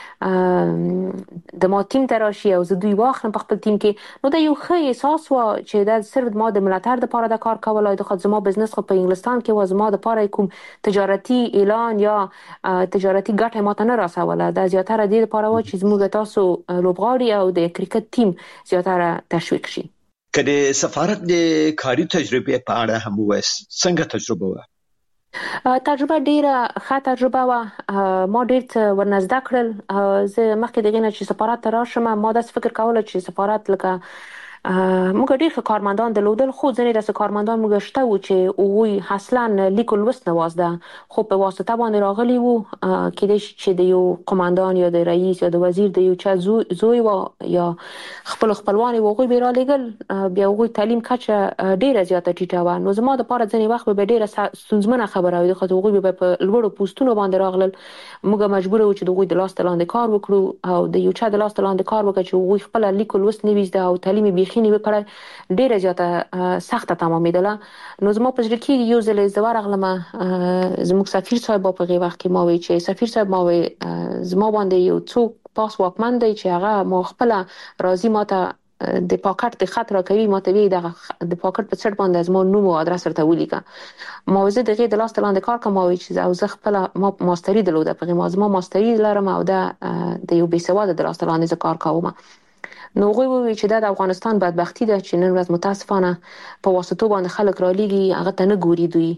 چې د ما ټیم ته راشي او زه دوی واخلم په خپل ټیم کې. نو دا یو ښه احساس و چې دا صرف ما د ملاتړ لپاره د کار کوله. د خو زما بزنس خو په انګلستان کې و، زما لپاره کوم تجارتي اعلان یا تجارتي ګټه ماته نه راسوله. دا زیاتره دې لپاره و چې زموږ تاسو لوبغاړي او د کرکټ ټیم زیاتره تشویق شي. که د سفارت د کاري تجربه په اړه هم وایي څنګه تجربه و؟ تجربه ډیره ښه تجربه و. ما ډیر څه ورنزده کړل. زه مخکې دغه نه چې سفارت ته راشم ما داس فکر کوله چې سفارت لکه موږ ډیر ښه کارمندان درلودل خو ځینې داسې کارمندان موږ شته و چې هغوی اصلا لیک او لوست نه وازده خو په واسطه باندې راغلي وو کېدای شي چې د یو قومندان یا د رئیس یا د وزیر د یو چا زوی و یا خپلوان و هغوی به را لېږل بیا هغوی تعلیم کچه ډیره زیاته ټیټه وه. نو زما دپاره ځینې وخت به ډیره ستونزمنه خبره وي ځکه هغوی به په لوړو پوسټونو باندې راغلل موږ مجبور وو چې د هغوی د لاس لاندې کار وکړو او د یو چا د لاس لاندې کار وکړو چې هغوی خپله لیک او لوست نه وي زده او تعلیم یې خینی وکړه ډیره زیاته سخته تمامېدله. نو زما په زړه کې یو ځل زه ورغلم زموږ سفیر صاحب په هغه وخت کې ما وی چې سفیر صاحب ما وی زما باندې یو څوک پاس واکمن دی چې هغه ما خپل راضي ماته د پاکټ د خط راکوي ماته وی د پاکټ په سر باندې زما نوم او ادرس ورته ولیکه. ما زه دغه د لاس لاندې کار کوم وی چې او زه خپل ما ماستری درلوده په ما ماستری لرم او د یو بې سواده د لاس لاندې کار کوم. نو غوي وی چې د افغانستان بدبختی ده چې نن ورځ متاسفانه په واسطو باندې خلک را لېږي هغه ته نه ګوري دوی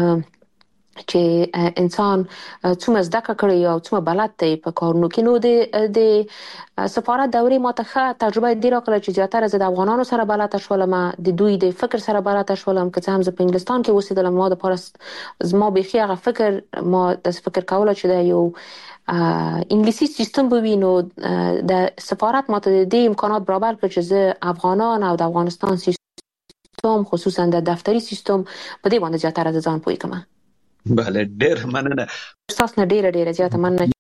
چې انسان څومره زده کړی او څومره بلد دی په کارونو کې. نو د سفارت دورې ماته ښه تجربه دی راکړه چې زیاتره زه د افغانانو سره بلد شولم د دوی د فکر سره بلد شولم که څه هم زه په انګلستان کې اوسېدلم ما دپاره زما بیخي هغه فکر ما داسې فکر کوله چې د یو انګلیسي سیستم به وي نو د سفارت ماته د دې امکانات برابر کړ چې زه افغانان او د افغانستان سیستم خصوصا د دفتري سیستم په دې باندې زیاتره ځان پوه کړم. بله ډېر مننه. تاسو نه ډېره زیاته مننه.